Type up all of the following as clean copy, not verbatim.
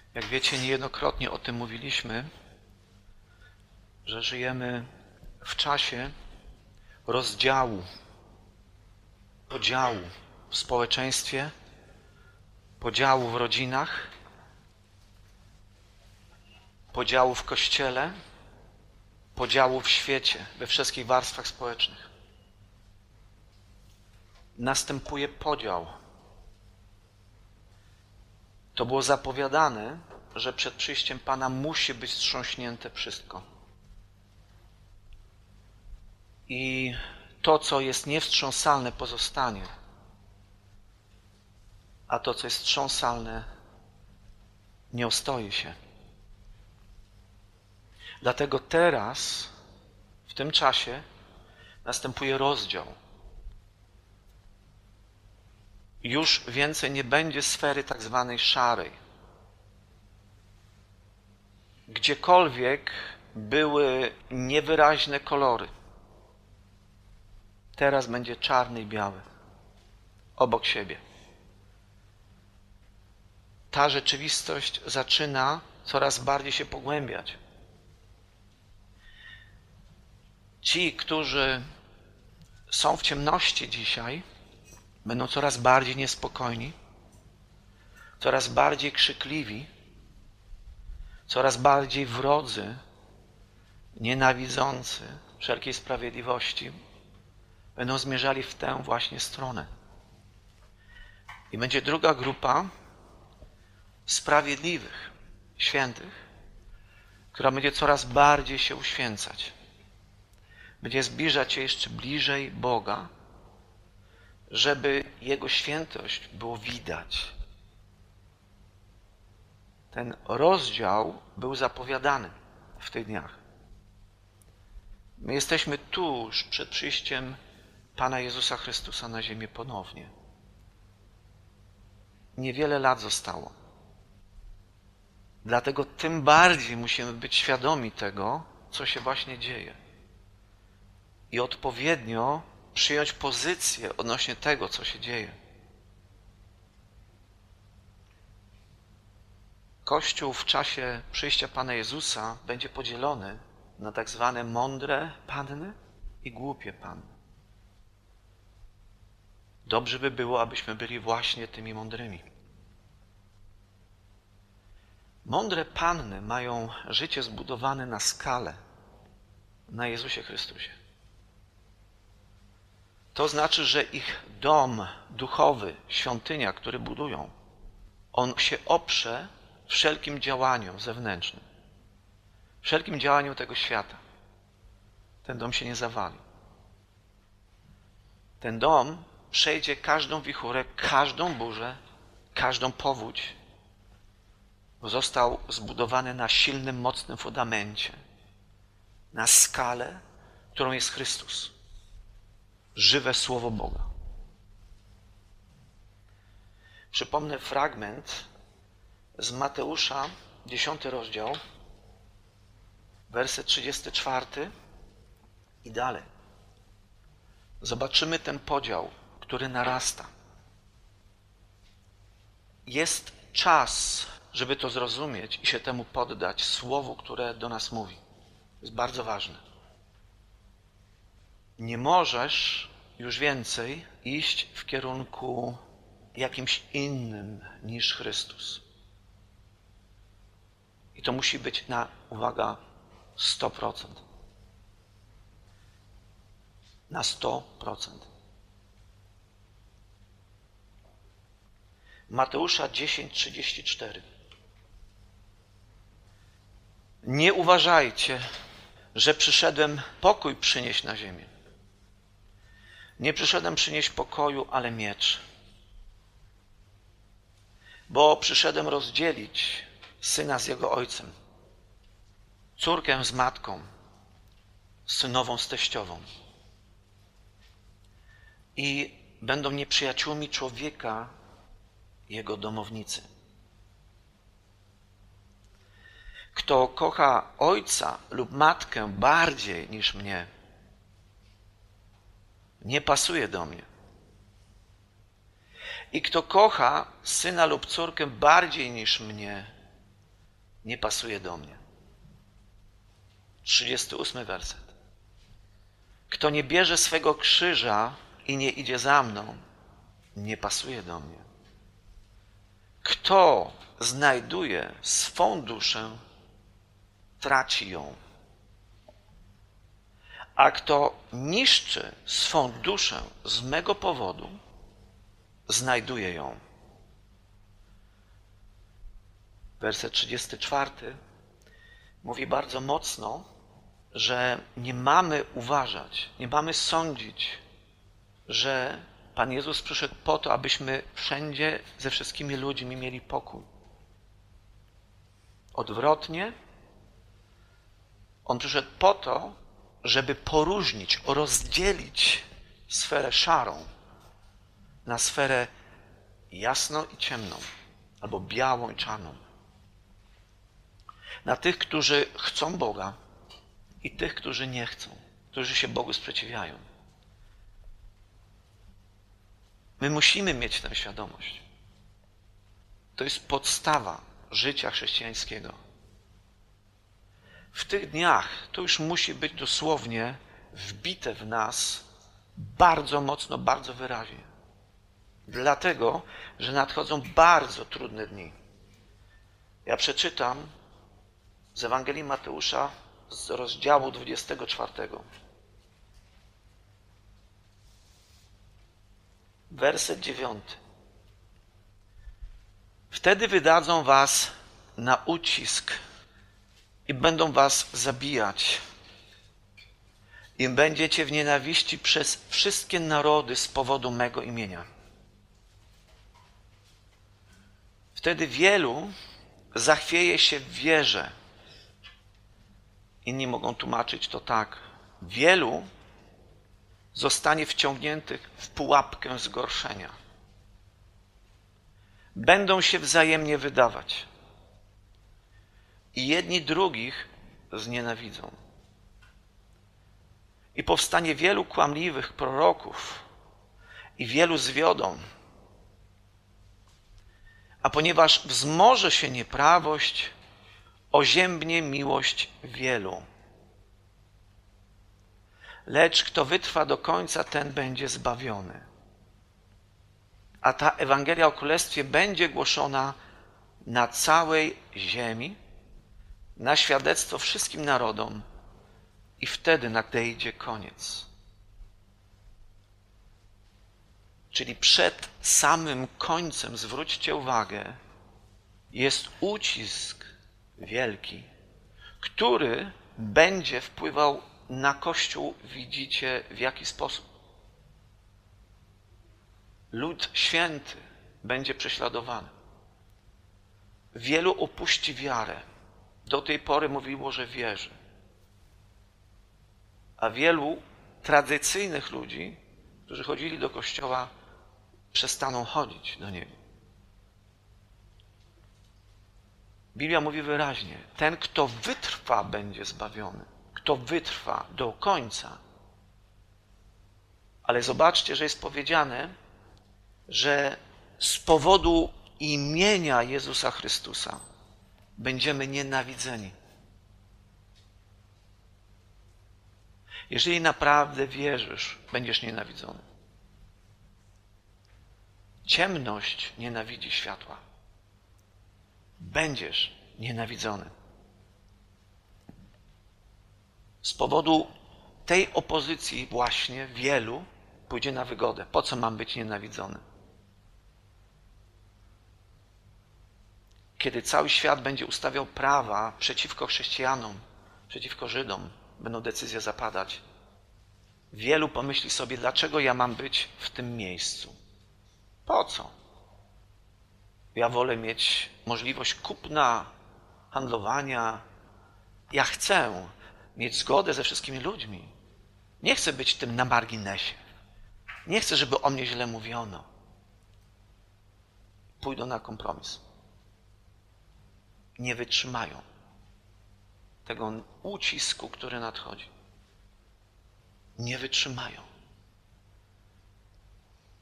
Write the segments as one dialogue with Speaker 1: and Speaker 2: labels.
Speaker 1: Jak wiecie, niejednokrotnie o tym mówiliśmy, że żyjemy w czasie rozdziału, podziału w społeczeństwie, podziału w rodzinach, podziału w Kościele, podziału w świecie, we wszystkich warstwach społecznych. Następuje podział. To było zapowiadane, że przed przyjściem Pana musi być wstrząśnięte wszystko. I to, co jest niewstrząsalne, pozostanie, a to, co jest wstrząsalne, nie ostoi się. Dlatego teraz, w tym czasie, następuje rozdział. Już więcej nie będzie sfery tak zwanej szarej. Gdziekolwiek były niewyraźne kolory, teraz będzie czarny i biały, obok siebie. Ta rzeczywistość zaczyna coraz bardziej się pogłębiać. Ci, którzy są w ciemności dzisiaj, będą coraz bardziej niespokojni, coraz bardziej krzykliwi, coraz bardziej wrodzy, nienawidzący wszelkiej sprawiedliwości, będą zmierzali w tę właśnie stronę. I będzie druga grupa sprawiedliwych, świętych, która będzie coraz bardziej się uświęcać. Będzie zbliżać się jeszcze bliżej Boga, żeby Jego świętość było widać. Ten rozdział był zapowiadany w tych dniach. My jesteśmy tuż przed przyjściem Pana Jezusa Chrystusa na ziemię ponownie. Niewiele lat zostało. Dlatego tym bardziej musimy być świadomi tego, co się właśnie dzieje. I odpowiednio przyjąć pozycję odnośnie tego, co się dzieje. Kościół w czasie przyjścia Pana Jezusa będzie podzielony na tak zwane mądre panny i głupie panny. Dobrze by było, abyśmy byli właśnie tymi mądrymi. Mądre panny mają życie zbudowane na skalę, na Jezusie Chrystusie. To znaczy, że ich dom duchowy, świątynia, który budują, on się oprze wszelkim działaniom zewnętrznym, wszelkim działaniom tego świata. Ten dom się nie zawali. Ten dom przejdzie każdą wichurę, każdą burzę, każdą powódź, bo został zbudowany na silnym, mocnym fundamencie, na skalę, którą jest Chrystus. Żywe Słowo Boga. Przypomnę fragment z Mateusza, 10 rozdział, werset 34 i dalej. Zobaczymy ten podział, który narasta. Jest czas, żeby to zrozumieć i się temu poddać, słowu, które do nas mówi. To jest bardzo ważne. Nie możesz już więcej iść w kierunku jakimś innym niż Chrystus. I to musi być na, uwaga, 100%. Na 100%. Mateusza 10:34. Nie uważajcie, że przyszedłem pokój przynieść na ziemię. Nie przyszedłem przynieść pokoju, ale miecz. Bo przyszedłem rozdzielić syna z jego ojcem, córkę z matką, synową z teściową. I będą nieprzyjaciółmi człowieka jego domownicy. Kto kocha ojca lub matkę bardziej niż mnie, nie pasuje do mnie. I kto kocha syna lub córkę bardziej niż mnie, nie pasuje do mnie. 38 werset. Kto nie bierze swego krzyża i nie idzie za mną, nie pasuje do mnie. Kto znajduje swą duszę, traci ją. A kto niszczy swą duszę z mego powodu, znajduje ją. Werset 34 mówi bardzo mocno, że nie mamy uważać, nie mamy sądzić, że Pan Jezus przyszedł po to, abyśmy wszędzie ze wszystkimi ludźmi mieli pokój. Odwrotnie, On przyszedł po to, żeby poróżnić, rozdzielić sferę szarą na sferę jasną i ciemną, albo białą i czarną. Na tych, którzy chcą Boga i tych, którzy nie chcą, którzy się Bogu sprzeciwiają. My musimy mieć tę świadomość. To jest podstawa życia chrześcijańskiego. W tych dniach to już musi być dosłownie wbite w nas bardzo mocno, bardzo wyraźnie. Dlatego, że nadchodzą bardzo trudne dni. Ja przeczytam z Ewangelii Mateusza z rozdziału 24. Werset 9. Wtedy wydadzą was na ucisk i będą was zabijać. I będziecie w nienawiści przez wszystkie narody z powodu mego imienia. Wtedy wielu zachwieje się w wierze. Inni mogą tłumaczyć to tak. Wielu zostanie wciągniętych w pułapkę zgorszenia. Będą się wzajemnie wydawać. I jedni drugich znienawidzą. I powstanie wielu kłamliwych proroków i wielu zwiodą. A ponieważ wzmoże się nieprawość, oziębnie miłość wielu. Lecz kto wytrwa do końca, ten będzie zbawiony. A ta Ewangelia o Królestwie będzie głoszona na całej ziemi, na świadectwo wszystkim narodom i wtedy nadejdzie koniec. Czyli przed samym końcem, zwróćcie uwagę, jest ucisk wielki, który będzie wpływał na Kościół, widzicie w jaki sposób. Lud święty będzie prześladowany. Wielu opuści wiarę. Do tej pory mówiło, że wierzy. A wielu tradycyjnych ludzi, którzy chodzili do kościoła, przestaną chodzić do niego. Biblia mówi wyraźnie, ten, kto wytrwa, będzie zbawiony. Kto wytrwa do końca. Ale zobaczcie, że jest powiedziane, że z powodu imienia Jezusa Chrystusa będziemy nienawidzeni. Jeżeli naprawdę wierzysz, będziesz nienawidzony. Ciemność nienawidzi światła. Będziesz nienawidzony. Z powodu tej opozycji właśnie wielu pójdzie na wygodę. Po co mam być nienawidzony? Kiedy cały świat będzie ustawiał prawa przeciwko chrześcijanom, przeciwko Żydom, będą decyzje zapadać. Wielu pomyśli sobie, dlaczego ja mam być w tym miejscu? Po co? Ja wolę mieć możliwość kupna, handlowania. Ja chcę mieć zgodę ze wszystkimi ludźmi. Nie chcę być tym na marginesie. Nie chcę, żeby o mnie źle mówiono. Pójdą na kompromis. Nie wytrzymają tego ucisku, który nadchodzi. Nie wytrzymają.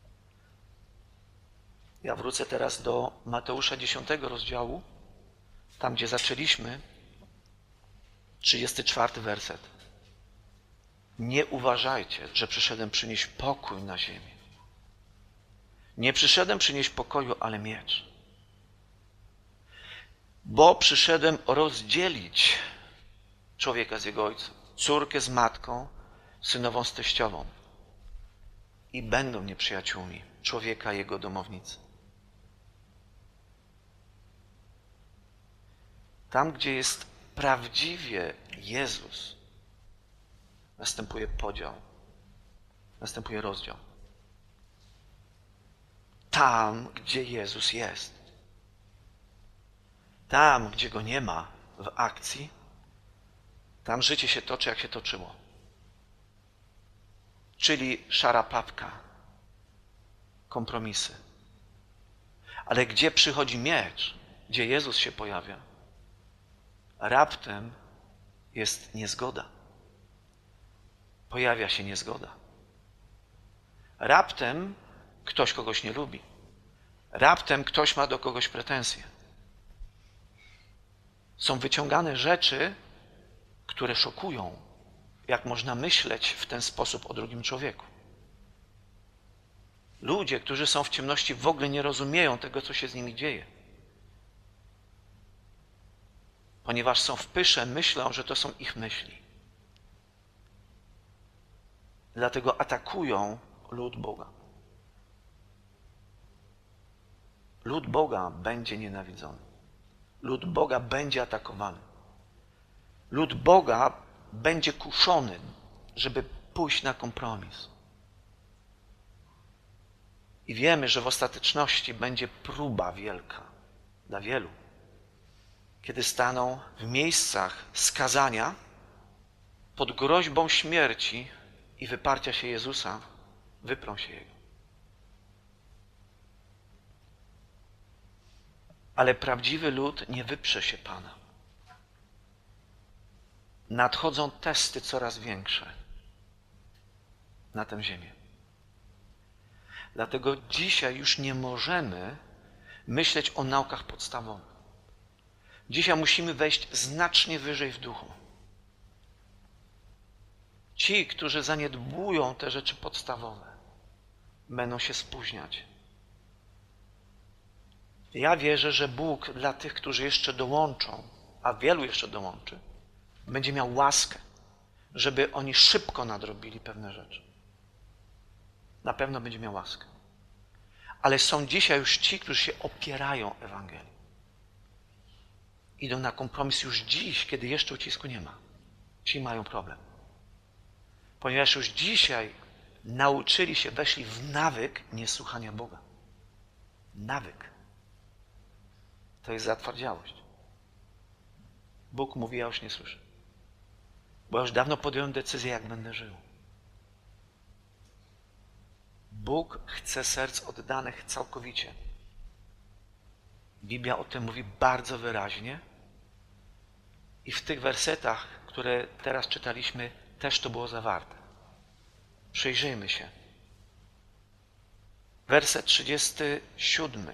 Speaker 1: Ja wrócę teraz do Mateusza 10 rozdziału, tam gdzie zaczęliśmy, 34 werset. Nie uważajcie, że przyszedłem przynieść pokój na ziemię. Nie przyszedłem przynieść pokoju, ale miecz. Bo przyszedłem rozdzielić człowieka z jego ojcem, córkę z matką, synową z teściową. I będą nieprzyjaciółmi człowieka i jego domownicy. Tam, gdzie jest prawdziwie Jezus, następuje podział, następuje rozdział. Tam, gdzie Jezus jest, tam, gdzie Go nie ma w akcji, tam życie się toczy, jak się toczyło. Czyli szara papka, kompromisy. Ale gdzie przychodzi miecz, gdzie Jezus się pojawia, raptem jest niezgoda. Pojawia się niezgoda. Raptem ktoś kogoś nie lubi. Raptem ktoś ma do kogoś pretensje. Są wyciągane rzeczy, które szokują, jak można myśleć w ten sposób o drugim człowieku. Ludzie, którzy są w ciemności, w ogóle nie rozumieją tego, co się z nimi dzieje. Ponieważ są w pysze, myślą, że to są ich myśli. Dlatego atakują lud Boga. Lud Boga będzie nienawidzony. Lud Boga będzie atakowany. Lud Boga będzie kuszony, żeby pójść na kompromis. I wiemy, że w ostateczności będzie próba wielka dla wielu. Kiedy staną w miejscach skazania pod groźbą śmierci i wyparcia się Jezusa, wyprą się Jego. Ale prawdziwy lud nie wyprze się Pana. Nadchodzą testy coraz większe na tę ziemię. Dlatego dzisiaj już nie możemy myśleć o naukach podstawowych. Dzisiaj musimy wejść znacznie wyżej w duchu. Ci, którzy zaniedbują te rzeczy podstawowe, będą się spóźniać. Ja wierzę, że Bóg dla tych, którzy jeszcze dołączą, a wielu jeszcze dołączy, będzie miał łaskę, żeby oni szybko nadrobili pewne rzeczy. Na pewno będzie miał łaskę. Ale są dzisiaj już ci, którzy się opierają Ewangelii. Idą na kompromis już dziś, kiedy jeszcze ucisku nie ma. Ci mają problem. Ponieważ już dzisiaj nauczyli się, weszli w nawyk niesłuchania Boga. Nawyk. To jest zatwardziałość. Bóg mówi, ja już nie słyszę. Bo ja już dawno podjąłem decyzję, jak będę żył. Bóg chce serc oddanych całkowicie. Biblia o tym mówi bardzo wyraźnie i w tych wersetach, które teraz czytaliśmy, też to było zawarte. Przyjrzyjmy się. Werset 37.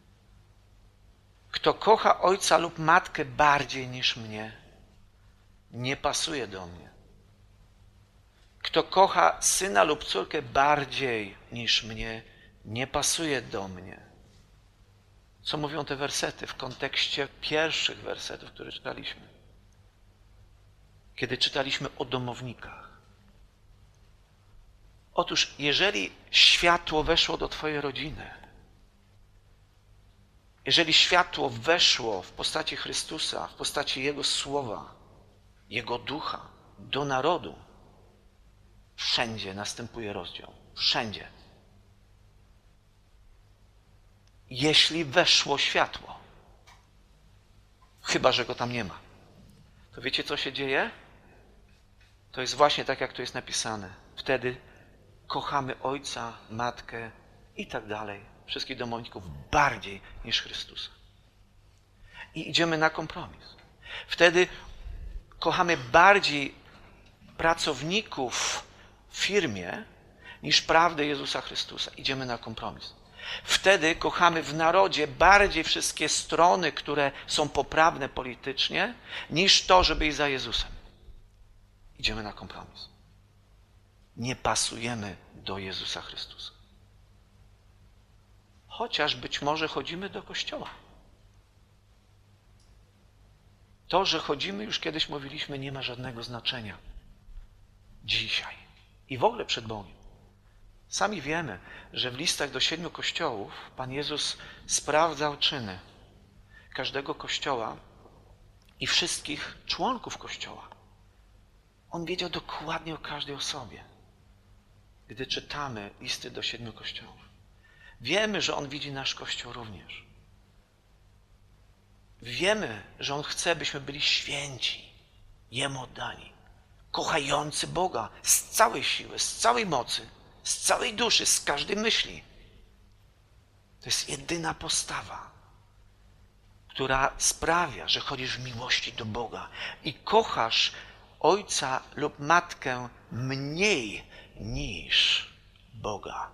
Speaker 1: Kto kocha ojca lub matkę bardziej niż mnie, nie pasuje do mnie. Kto kocha syna lub córkę bardziej niż mnie, nie pasuje do mnie. Co mówią te wersety w kontekście pierwszych wersetów, które czytaliśmy? Kiedy czytaliśmy o domownikach. Otóż, jeżeli światło weszło do twojej rodziny, jeżeli światło weszło w postaci Chrystusa, w postaci Jego Słowa, Jego Ducha do narodu, wszędzie następuje rozdział. Wszędzie. Jeśli weszło światło. Chyba że go tam nie ma. To wiecie, co się dzieje? To jest właśnie tak, jak tu jest napisane. Wtedy kochamy ojca, matkę i tak dalej. Wszystkich domowników bardziej niż Chrystusa. I idziemy na kompromis. Wtedy kochamy bardziej pracowników w firmie niż prawdę Jezusa Chrystusa. Idziemy na kompromis. Wtedy kochamy w narodzie bardziej wszystkie strony, które są poprawne politycznie, niż to, żeby iść za Jezusem. Idziemy na kompromis. Nie pasujemy do Jezusa Chrystusa. Chociaż być może chodzimy do kościoła. To, że chodzimy, już kiedyś mówiliśmy, nie ma żadnego znaczenia. Dzisiaj. I w ogóle przed Bogiem. Sami wiemy, że w listach do 7 kościołów Pan Jezus sprawdzał czyny każdego kościoła i wszystkich członków kościoła. On wiedział dokładnie o każdej osobie. Gdy czytamy listy do 7 kościołów, wiemy, że On widzi nasz Kościół również. Wiemy, że On chce, byśmy byli święci, Jemu oddani, kochający Boga z całej siły, z całej mocy, z całej duszy, z każdej myśli. To jest jedyna postawa, która sprawia, że chodzisz w miłości do Boga i kochasz ojca lub matkę mniej niż Boga.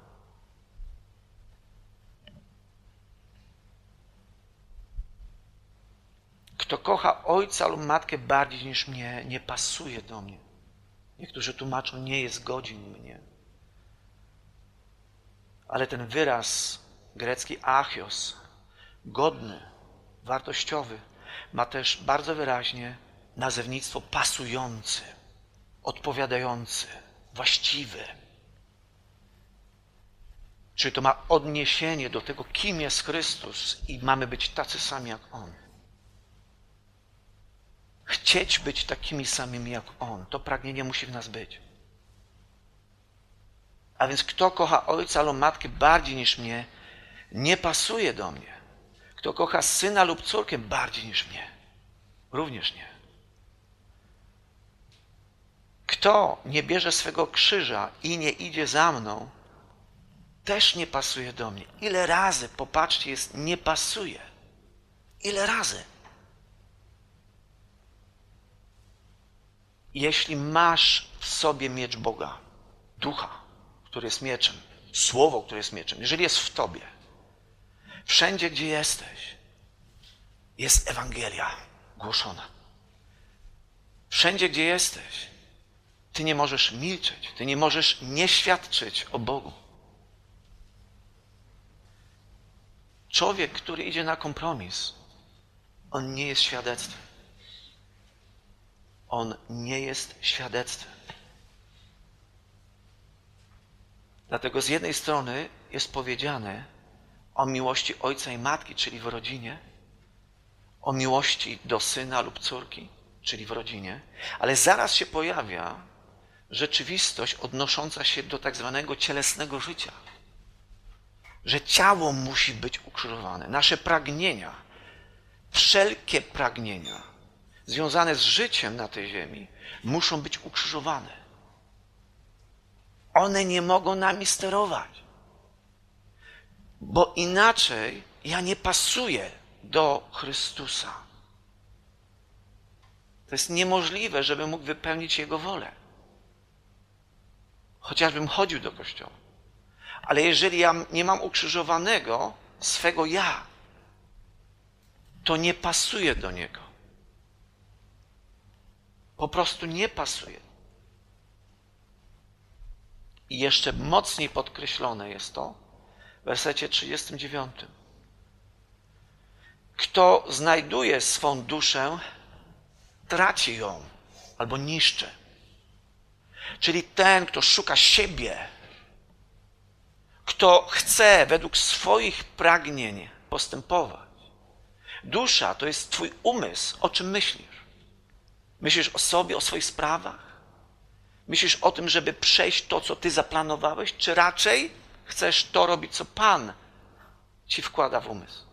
Speaker 1: Kto kocha ojca lub matkę bardziej niż mnie, nie pasuje do mnie. Niektórzy tłumaczą, nie jest godzin mnie. Ale ten wyraz grecki achios, godny, wartościowy, ma też bardzo wyraźnie nazewnictwo pasujący, odpowiadający, właściwy. Czyli to ma odniesienie do tego, kim jest Chrystus i mamy być tacy sami jak On. Chcieć być takimi samymi jak On. To pragnienie musi w nas być. A więc kto kocha ojca lub matkę bardziej niż mnie, nie pasuje do mnie. Kto kocha syna lub córkę bardziej niż mnie, również nie. Kto nie bierze swego krzyża i nie idzie za mną, też nie pasuje do mnie. Ile razy, popatrzcie, jest nie pasuje. Ile razy. Jeśli masz w sobie miecz Boga, ducha, który jest mieczem, słowo, które jest mieczem, jeżeli jest w tobie, wszędzie, gdzie jesteś, jest Ewangelia głoszona. Wszędzie, gdzie jesteś, ty nie możesz milczeć, ty nie możesz nie świadczyć o Bogu. Człowiek, który idzie na kompromis, on nie jest świadectwem. On nie jest świadectwem. Dlatego z jednej strony jest powiedziane o miłości ojca i matki, czyli w rodzinie, o miłości do syna lub córki, czyli w rodzinie, ale zaraz się pojawia rzeczywistość odnosząca się do tak zwanego cielesnego życia. Że ciało musi być ukrzyżowane. Nasze pragnienia, wszelkie pragnienia związane z życiem na tej ziemi muszą być ukrzyżowane. One nie mogą nami sterować. Bo inaczej ja nie pasuję do Chrystusa. To jest niemożliwe, żebym mógł wypełnić Jego wolę. Chociażbym chodził do kościoła. Ale jeżeli ja nie mam ukrzyżowanego swego ja, to nie pasuję do Niego. Po prostu nie pasuje. I jeszcze mocniej podkreślone jest to w wersecie 39. Kto znajduje swą duszę, traci ją albo niszczy. Czyli ten, kto szuka siebie, kto chce według swoich pragnień postępować. Dusza to jest twój umysł, o czym myślisz. Myślisz o sobie, o swoich sprawach? Myślisz o tym, żeby przejść to, co ty zaplanowałeś, czy raczej chcesz to robić, co Pan ci wkłada w umysł?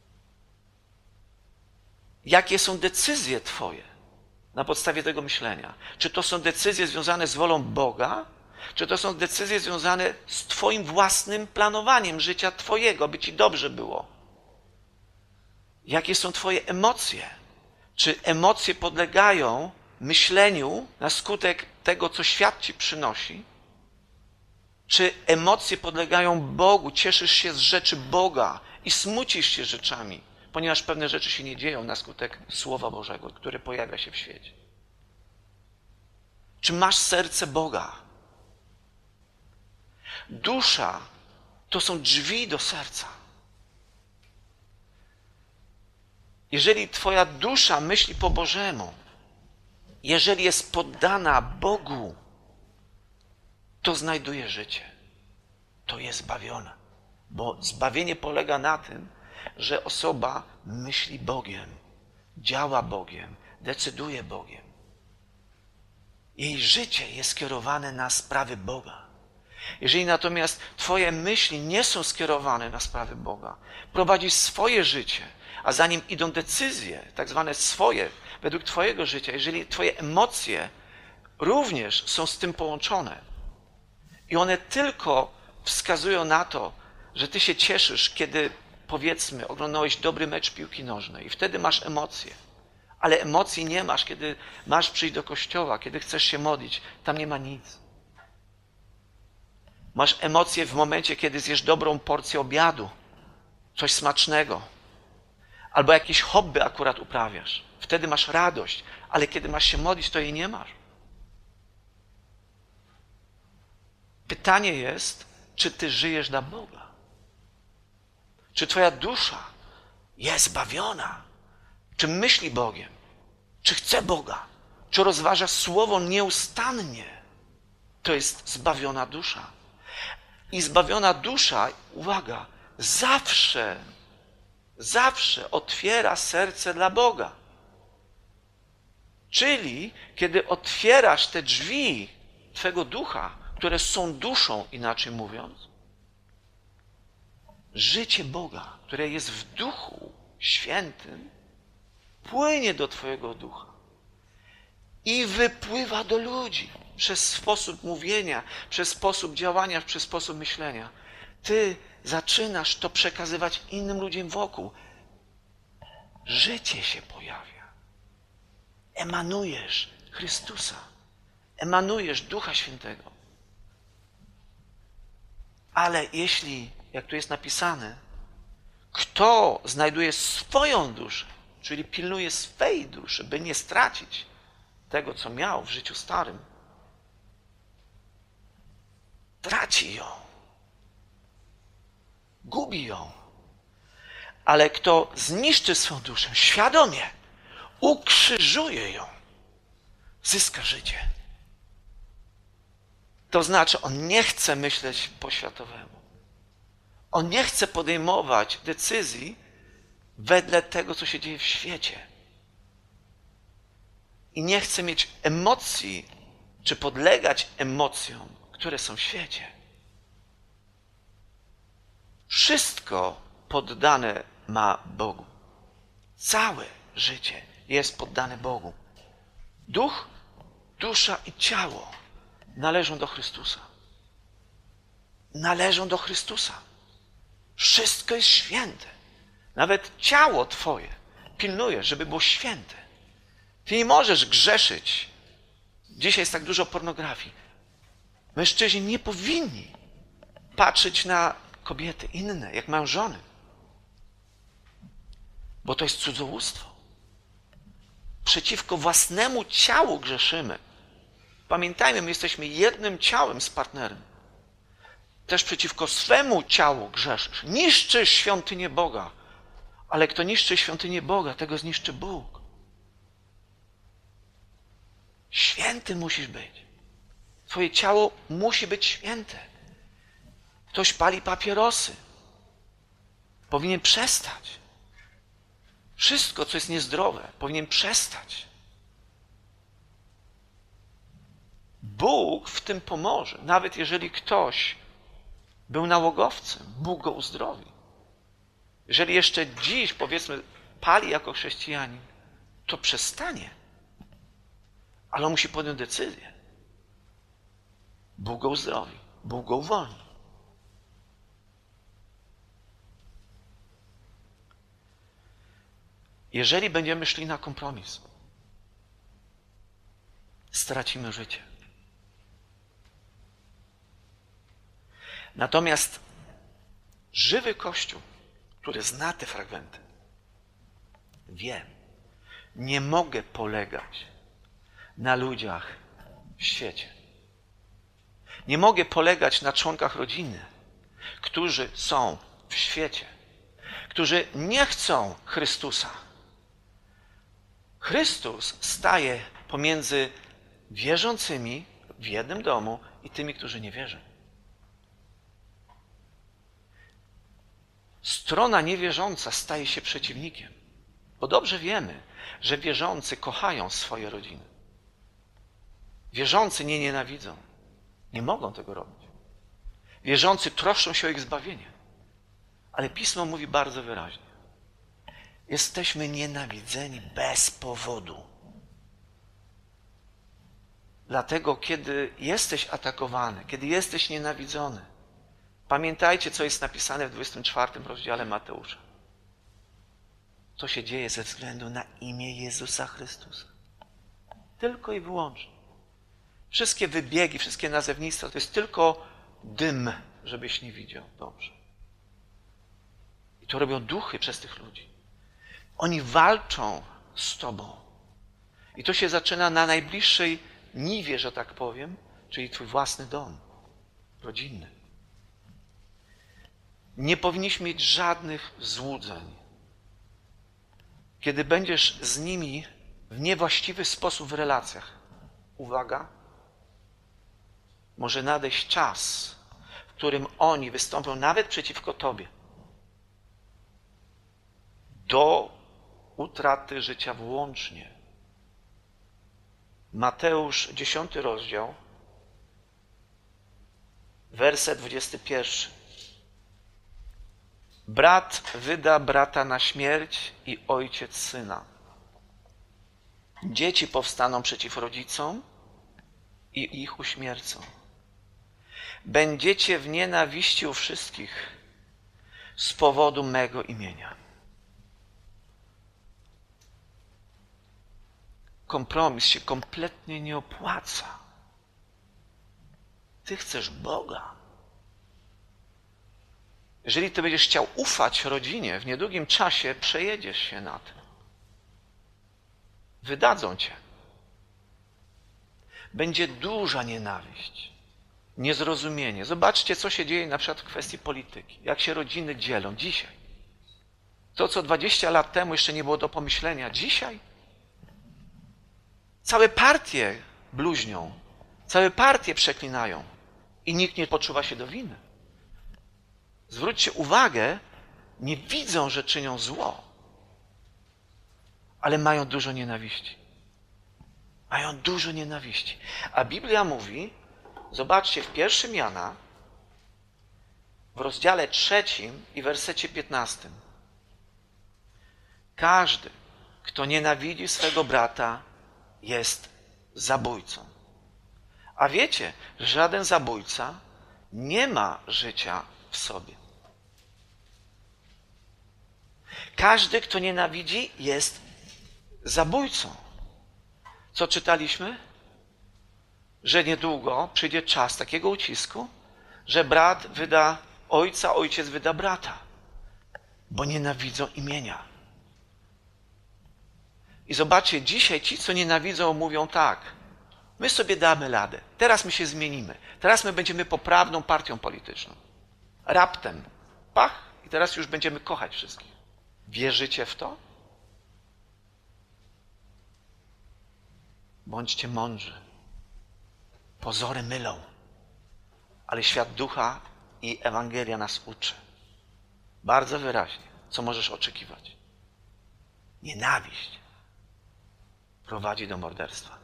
Speaker 1: Jakie są decyzje twoje na podstawie tego myślenia? Czy to są decyzje związane z wolą Boga, czy to są decyzje związane z twoim własnym planowaniem życia twojego, by ci dobrze było? Jakie są twoje emocje? Czy emocje podlegają myśleniu na skutek tego, co świat ci przynosi? Czy emocje podlegają Bogu, cieszysz się z rzeczy Boga i smucisz się rzeczami, ponieważ pewne rzeczy się nie dzieją na skutek Słowa Bożego, które pojawia się w świecie. Czy masz serce Boga? Dusza to są drzwi do serca. Jeżeli twoja dusza myśli po Bożemu, jeżeli jest poddana Bogu, to znajduje życie. To jest zbawiona. Bo zbawienie polega na tym, że osoba myśli Bogiem, działa Bogiem, decyduje Bogiem. Jej życie jest skierowane na sprawy Boga. Jeżeli natomiast twoje myśli nie są skierowane na sprawy Boga, prowadzisz swoje życie, a za nim idą decyzje, tak zwane swoje, według twojego życia, jeżeli twoje emocje również są z tym połączone i one tylko wskazują na to, że ty się cieszysz, kiedy, powiedzmy, oglądałeś dobry mecz piłki nożnej i wtedy masz emocje, ale emocji nie masz, kiedy masz przyjść do kościoła, kiedy chcesz się modlić, tam nie ma nic. Masz emocje w momencie, kiedy zjesz dobrą porcję obiadu, coś smacznego, albo jakieś hobby akurat uprawiasz. Wtedy masz radość, ale kiedy masz się modlić, to jej nie masz. Pytanie jest, czy ty żyjesz dla Boga? Czy twoja dusza jest zbawiona? Czy myśli Bogiem? Czy chce Boga? Czy rozważa Słowo nieustannie? To jest zbawiona dusza. I zbawiona dusza, uwaga, zawsze otwiera serce dla Boga. Czyli kiedy otwierasz te drzwi twego ducha, które są duszą, inaczej mówiąc, życie Boga, które jest w Duchu Świętym, płynie do twojego ducha i wypływa do ludzi przez sposób mówienia, przez sposób działania, przez sposób myślenia. Ty zaczynasz to przekazywać innym ludziom wokół. Życie się pojawia. Emanujesz Chrystusa. Emanujesz Ducha Świętego. Ale jeśli, jak tu jest napisane, kto znajduje swoją duszę, czyli pilnuje swej duszy, by nie stracić tego, co miał w życiu starym, traci ją, gubi ją. Ale kto zniszczy swą duszę świadomie, ukrzyżuje ją, zyska życie. To znaczy, on nie chce myśleć po światowemu. On nie chce podejmować decyzji wedle tego, co się dzieje w świecie. I nie chce mieć emocji, czy podlegać emocjom, które są w świecie. Wszystko poddane ma Bogu. Całe życie jest poddane Bogu. Duch, dusza i ciało należą do Chrystusa. Należą do Chrystusa. Wszystko jest święte. Nawet ciało twoje pilnuje, żeby było święte. Ty nie możesz grzeszyć. Dzisiaj jest tak dużo pornografii. Mężczyźni nie powinni patrzeć na kobiety inne, jak mają żony. Bo to jest cudzołóstwo. Przeciwko własnemu ciału grzeszymy. Pamiętajmy, my jesteśmy jednym ciałem z partnerem. Też przeciwko swemu ciału grzeszysz. Niszczysz świątynię Boga. Ale kto niszczy świątynię Boga, tego zniszczy Bóg. Święty musisz być. Twoje ciało musi być święte. Ktoś pali papierosy. Powinien przestać. Wszystko, co jest niezdrowe, powinien przestać. Bóg w tym pomoże. Nawet jeżeli ktoś był nałogowcem, Bóg go uzdrowi. Jeżeli jeszcze dziś, powiedzmy, pali jako chrześcijanin, to przestanie. Ale on musi podjąć decyzję. Bóg go uzdrowi. Bóg go uwolni. Jeżeli będziemy szli na kompromis, stracimy życie. Natomiast żywy Kościół, który zna te fragmenty, wie, nie mogę polegać na ludziach w świecie. Nie mogę polegać na członkach rodziny, którzy są w świecie, którzy nie chcą Chrystusa. Chrystus staje pomiędzy wierzącymi w jednym domu i tymi, którzy nie wierzą. Strona niewierząca staje się przeciwnikiem, bo dobrze wiemy, że wierzący kochają swoje rodziny. Wierzący nie nienawidzą. Nie mogą tego robić. Wierzący troszczą się o ich zbawienie. Ale Pismo mówi bardzo wyraźnie. Jesteśmy nienawidzeni bez powodu. Dlatego, kiedy jesteś atakowany, kiedy jesteś nienawidzony, pamiętajcie, co jest napisane w 24 rozdziale Mateusza. To się dzieje ze względu na imię Jezusa Chrystusa. Tylko i wyłącznie. Wszystkie wybiegi, wszystkie nazewnictwa to jest tylko dym, żebyś nie widział dobrze. I to robią duchy przez tych ludzi. Oni walczą z tobą. I to się zaczyna na najbliższej niwie, że tak powiem, czyli twój własny dom, rodzinny. Nie powinniśmy mieć żadnych złudzeń. Kiedy będziesz z nimi w niewłaściwy sposób w relacjach, uwaga, może nadejść czas, w którym oni wystąpią nawet przeciwko tobie do utraty życia włącznie. Mateusz 10 rozdział, werset 21. Brat wyda brata na śmierć i ojciec syna. Dzieci powstaną przeciw rodzicom i ich uśmiercą. Będziecie w nienawiści u wszystkich z powodu mego imienia. Kompromis się kompletnie nie opłaca. Ty chcesz Boga. Jeżeli ty będziesz chciał ufać rodzinie, w niedługim czasie przejedziesz się na tym. Wydadzą cię. Będzie duża nienawiść, niezrozumienie. Zobaczcie, co się dzieje na przykład w kwestii polityki. Jak się rodziny dzielą dzisiaj. To, co 20 lat temu jeszcze nie było do pomyślenia, dzisiaj całe partie bluźnią, całe partie przeklinają i nikt nie poczuwa się do winy. Zwróćcie uwagę, nie widzą, że czynią zło, ale mają dużo nienawiści. Mają dużo nienawiści. A Biblia mówi, zobaczcie, w 1 Jana, w rozdziale 3 i wersecie 15. Każdy, kto nienawidzi swego brata, jest zabójcą. A wiecie, że żaden zabójca nie ma życia w sobie. Każdy, kto nienawidzi, jest zabójcą. Co czytaliśmy? Że niedługo przyjdzie czas takiego ucisku, że brat wyda ojca, ojciec wyda brata, bo nienawidzą imienia. I zobaczcie, dzisiaj ci, co nienawidzą, mówią tak, my sobie damy radę, teraz my się zmienimy, teraz my będziemy poprawną partią polityczną. Raptem, pach, i teraz już będziemy kochać wszystkich. Wierzycie w to? Bądźcie mądrzy. Pozory mylą, ale świat ducha i Ewangelia nas uczy. Bardzo wyraźnie, co możesz oczekiwać. Nienawiść prowadzi do morderstwa.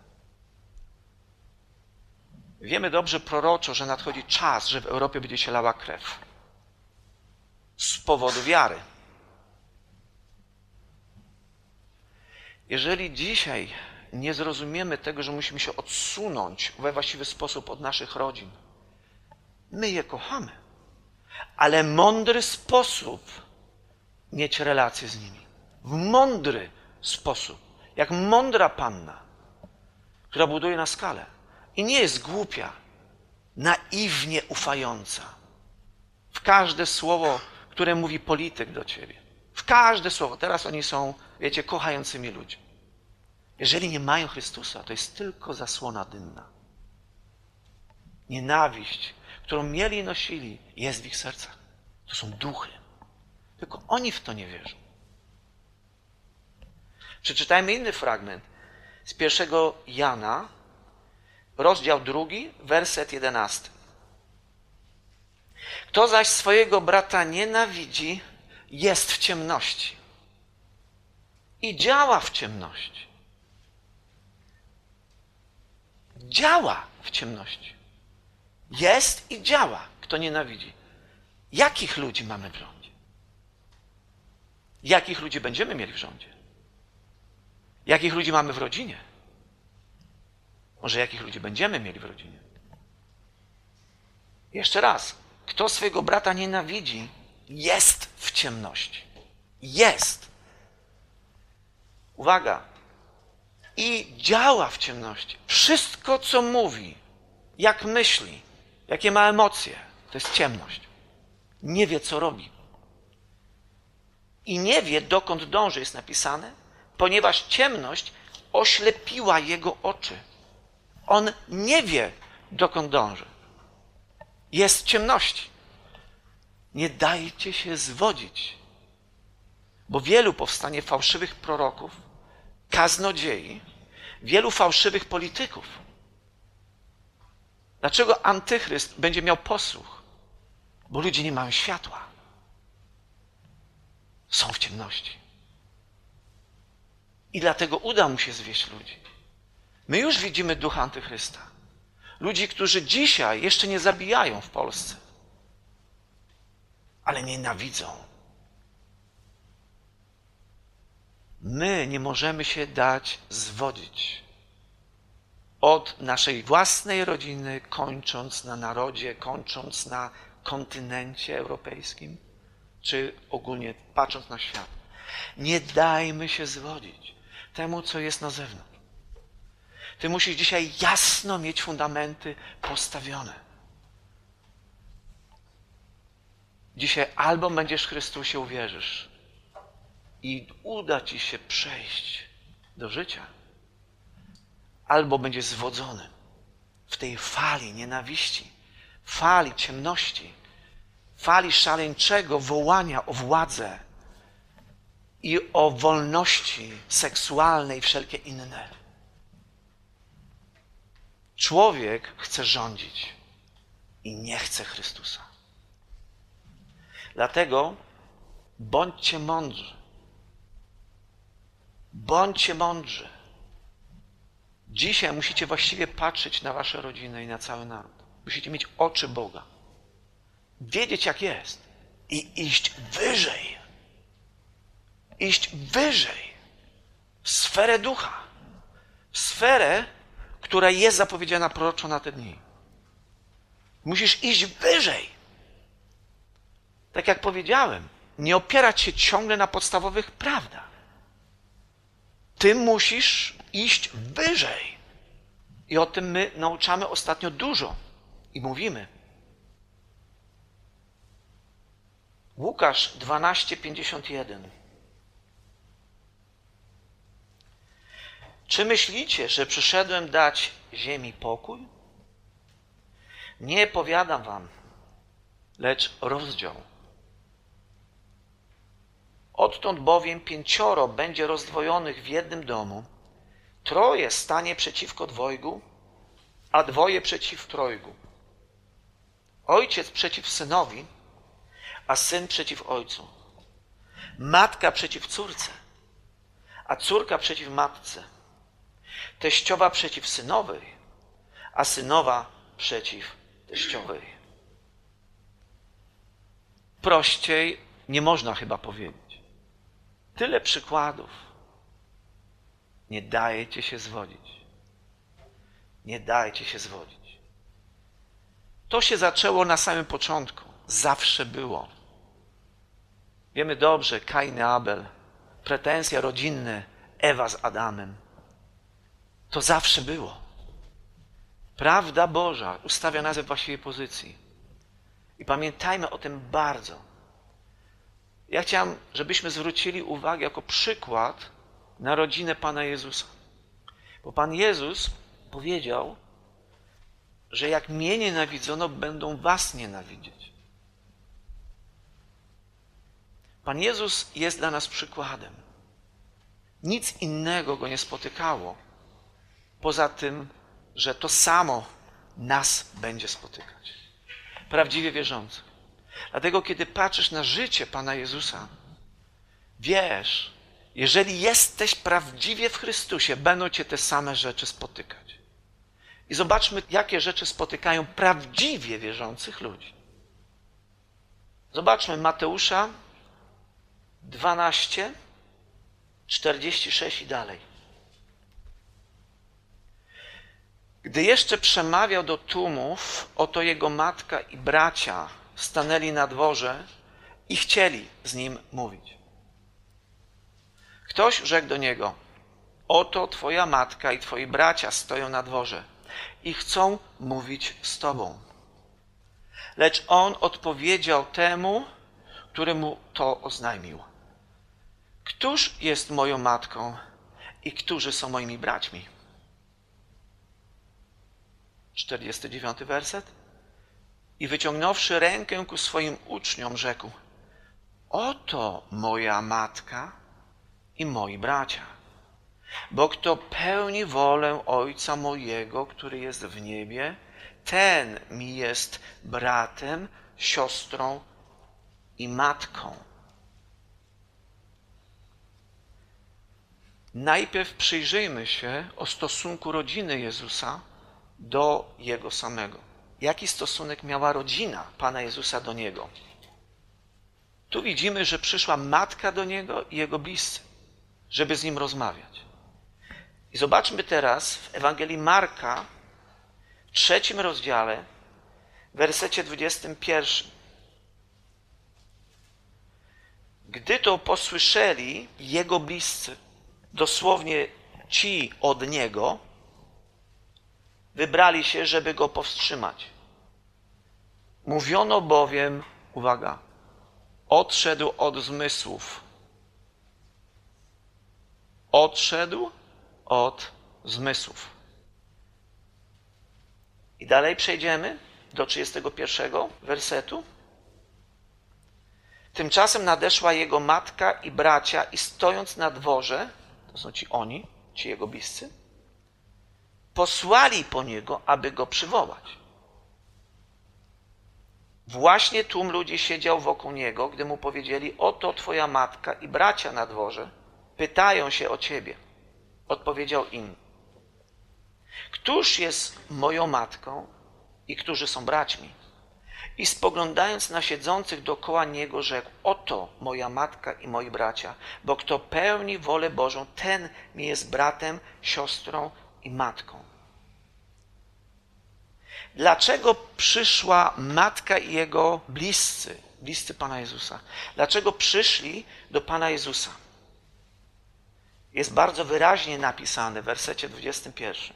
Speaker 1: Wiemy dobrze proroczo, że nadchodzi czas, że w Europie będzie się lała krew. Z powodu wiary. Jeżeli dzisiaj nie zrozumiemy tego, że musimy się odsunąć we właściwy sposób od naszych rodzin, my je kochamy, ale mądry sposób mieć relacje z nimi. W mądry sposób. Jak mądra panna, która buduje na skalę. I nie jest głupia, naiwnie ufająca. w każde słowo, które mówi polityk do ciebie. W każde słowo. Teraz oni są, wiecie, kochającymi ludźmi. Jeżeli nie mają Chrystusa, to jest tylko zasłona dymna. Nienawiść, którą mieli i nosili, jest w ich sercach. To są duchy. Tylko oni w to nie wierzą. Przeczytajmy inny fragment z 1 Jana, rozdział 2, werset 11. Kto zaś swojego brata nienawidzi, jest w ciemności i działa w ciemności. Działa w ciemności. Jest i działa, kto nienawidzi. Jakich ludzi mamy w rządzie? Jakich ludzi będziemy mieli w rządzie? Jakich ludzi mamy w rodzinie? Może jakich ludzi będziemy mieli w rodzinie? Jeszcze raz. Kto swojego brata nienawidzi, jest w ciemności. Jest. Uwaga. I działa w ciemności. Wszystko, co mówi, jak myśli, jakie ma emocje, to jest ciemność. Nie wie, co robi. I nie wie, dokąd dąży, jest napisane, ponieważ ciemność oślepiła jego oczy. On nie wie, dokąd dąży. Jest w ciemności. Nie dajcie się zwodzić, bo wielu powstanie fałszywych proroków, kaznodziei, wielu fałszywych polityków. Dlaczego antychryst będzie miał posłuch? Bo ludzie nie mają światła. Są w ciemności. I dlatego uda mu się zwieść ludzi. My już widzimy ducha antychrysta. Ludzi, którzy dzisiaj jeszcze nie zabijają w Polsce, ale nienawidzą. My nie możemy się dać zwodzić. Od naszej własnej rodziny, kończąc na narodzie, kończąc na kontynencie europejskim, czy ogólnie patrząc na świat. Nie dajmy się zwodzić temu, co jest na zewnątrz. Ty musisz dzisiaj jasno mieć fundamenty postawione. Dzisiaj albo będziesz w Chrystusie, uwierzysz i uda ci się przejść do życia, albo będziesz zwodzony w tej fali nienawiści, fali ciemności, fali szaleńczego wołania o władzę i o wolności seksualnej i wszelkie inne. Człowiek chce rządzić i nie chce Chrystusa. Dlatego bądźcie mądrzy. Bądźcie mądrzy. Dzisiaj musicie właściwie patrzeć na wasze rodziny i na cały naród. Musicie mieć oczy Boga. Wiedzieć, jak jest. I iść wyżej. Iść wyżej. W sferę ducha. W sferę, która jest zapowiedziana proroczo na te dni. Musisz iść wyżej. Tak jak powiedziałem, nie opierać się ciągle na podstawowych prawdach. Ty musisz iść wyżej. I o tym my nauczamy ostatnio dużo. I mówimy. Łukasz 12:51. Czy myślicie, że przyszedłem dać ziemi pokój? Nie powiadam wam, lecz rozdział. Odtąd bowiem 5 będzie rozdwojonych w jednym domu, 3 stanie przeciwko 2, a 2 przeciw 3. Ojciec przeciw synowi, a syn przeciw ojcu. Matka przeciw córce, a córka przeciw matce. Teściowa przeciw synowej, a synowa przeciw teściowej. Prościej nie można chyba powiedzieć. Tyle przykładów. Nie dajcie się zwodzić. Nie dajcie się zwodzić. To się zaczęło na samym początku. Zawsze było. Wiemy dobrze, Kain i Abel, pretensje rodzinne, Ewa z Adamem. To zawsze było. Prawda Boża ustawia nas we właściwej pozycji. I pamiętajmy o tym bardzo. Ja chciałem, żebyśmy zwrócili uwagę jako przykład na rodzinę Pana Jezusa. Bo Pan Jezus powiedział, że jak mnie nienawidzono, będą was nienawidzieć. Pan Jezus jest dla nas przykładem. Nic innego go nie spotykało, poza tym, że to samo nas będzie spotykać. Prawdziwie wierzący. Dlatego, kiedy patrzysz na życie Pana Jezusa, wiesz, jeżeli jesteś prawdziwie w Chrystusie, będą cię te same rzeczy spotykać. I zobaczmy, jakie rzeczy spotykają prawdziwie wierzących ludzi. Zobaczmy Mateusza 12, 46 i dalej. Gdy jeszcze przemawiał do tłumów, oto jego matka i bracia stanęli na dworze i chcieli z nim mówić. Ktoś rzekł do niego: oto twoja matka i twoi bracia stoją na dworze i chcą mówić z tobą. Lecz on odpowiedział temu, który mu to oznajmił: któż jest moją matką i którzy są moimi braćmi? 49 werset. I wyciągnąwszy rękę ku swoim uczniom, rzekł: oto moja matka i moi bracia. Bo kto pełni wolę Ojca mojego, który jest w niebie, ten mi jest bratem, siostrą i matką. Najpierw przyjrzyjmy się o stosunku rodziny Jezusa do Jego samego. Jaki stosunek miała rodzina Pana Jezusa do Niego? Tu widzimy, że przyszła matka do Niego i Jego bliscy, żeby z Nim rozmawiać. I zobaczmy teraz w Ewangelii Marka, w 3 rozdziale, w wersecie 21. Gdy to posłyszeli Jego bliscy, dosłownie ci od Niego, wybrali się, żeby Go powstrzymać. Mówiono bowiem, uwaga, odszedł od zmysłów. Odszedł od zmysłów. I dalej przejdziemy do 31 wersetu. Tymczasem nadeszła jego matka i bracia i stojąc na dworze, to są ci oni, ci jego bliscy, posłali po niego, aby go przywołać. Właśnie tłum ludzi siedział wokół niego, gdy mu powiedzieli: oto twoja matka i bracia na dworze pytają się o ciebie. Odpowiedział im: któż jest moją matką i którzy są braćmi? I spoglądając na siedzących dookoła niego, rzekł: oto moja matka i moi bracia, bo kto pełni wolę Bożą, ten mi jest bratem, siostrą i matką. Dlaczego przyszła matka i jego bliscy Pana Jezusa? Dlaczego przyszli do Pana Jezusa? Jest bardzo wyraźnie napisane w wersecie 21.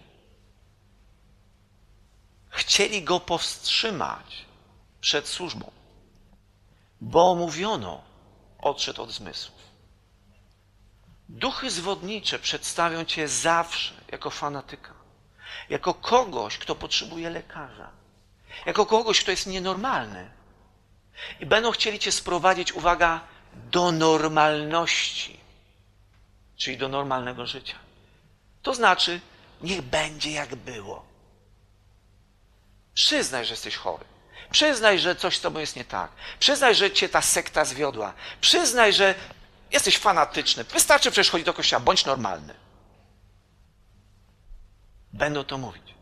Speaker 1: Chcieli Go powstrzymać przed służbą, bo mówiono: odszedł od zmysłów. Duchy zwodnicze przedstawią cię zawsze jako fanatyka, jako kogoś, kto potrzebuje lekarza, jako kogoś, kto jest nienormalny. I będą chcieli cię sprowadzić, uwaga, do normalności, czyli do normalnego życia. To znaczy, niech będzie jak było. Przyznaj, że jesteś chory. Przyznaj, że coś z tobą jest nie tak. Przyznaj, że cię ta sekta zwiodła. Przyznaj, że jesteś fanatyczny. Wystarczy przecież chodzić do kościoła. Bądź normalny. Będą to mówić.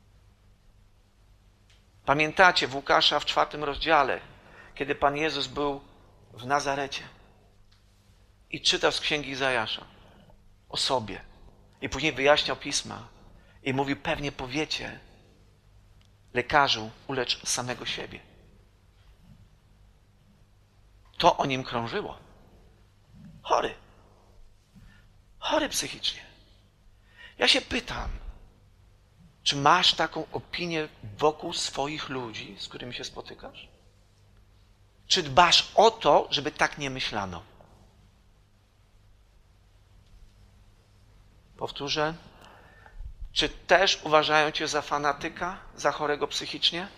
Speaker 1: Pamiętacie w Łukasza w 4 rozdziale, kiedy Pan Jezus był w Nazarecie i czytał z księgi Izajasza o sobie. I później wyjaśniał pisma. I mówił: pewnie powiecie: lekarzu, ulecz samego siebie. To o nim krążyło. Chory. Chory psychicznie. Ja się pytam, czy masz taką opinię wokół swoich ludzi, z którymi się spotykasz? Czy dbasz o to, żeby tak nie myślano? Powtórzę. Czy też uważają cię za fanatyka, za chorego psychicznie?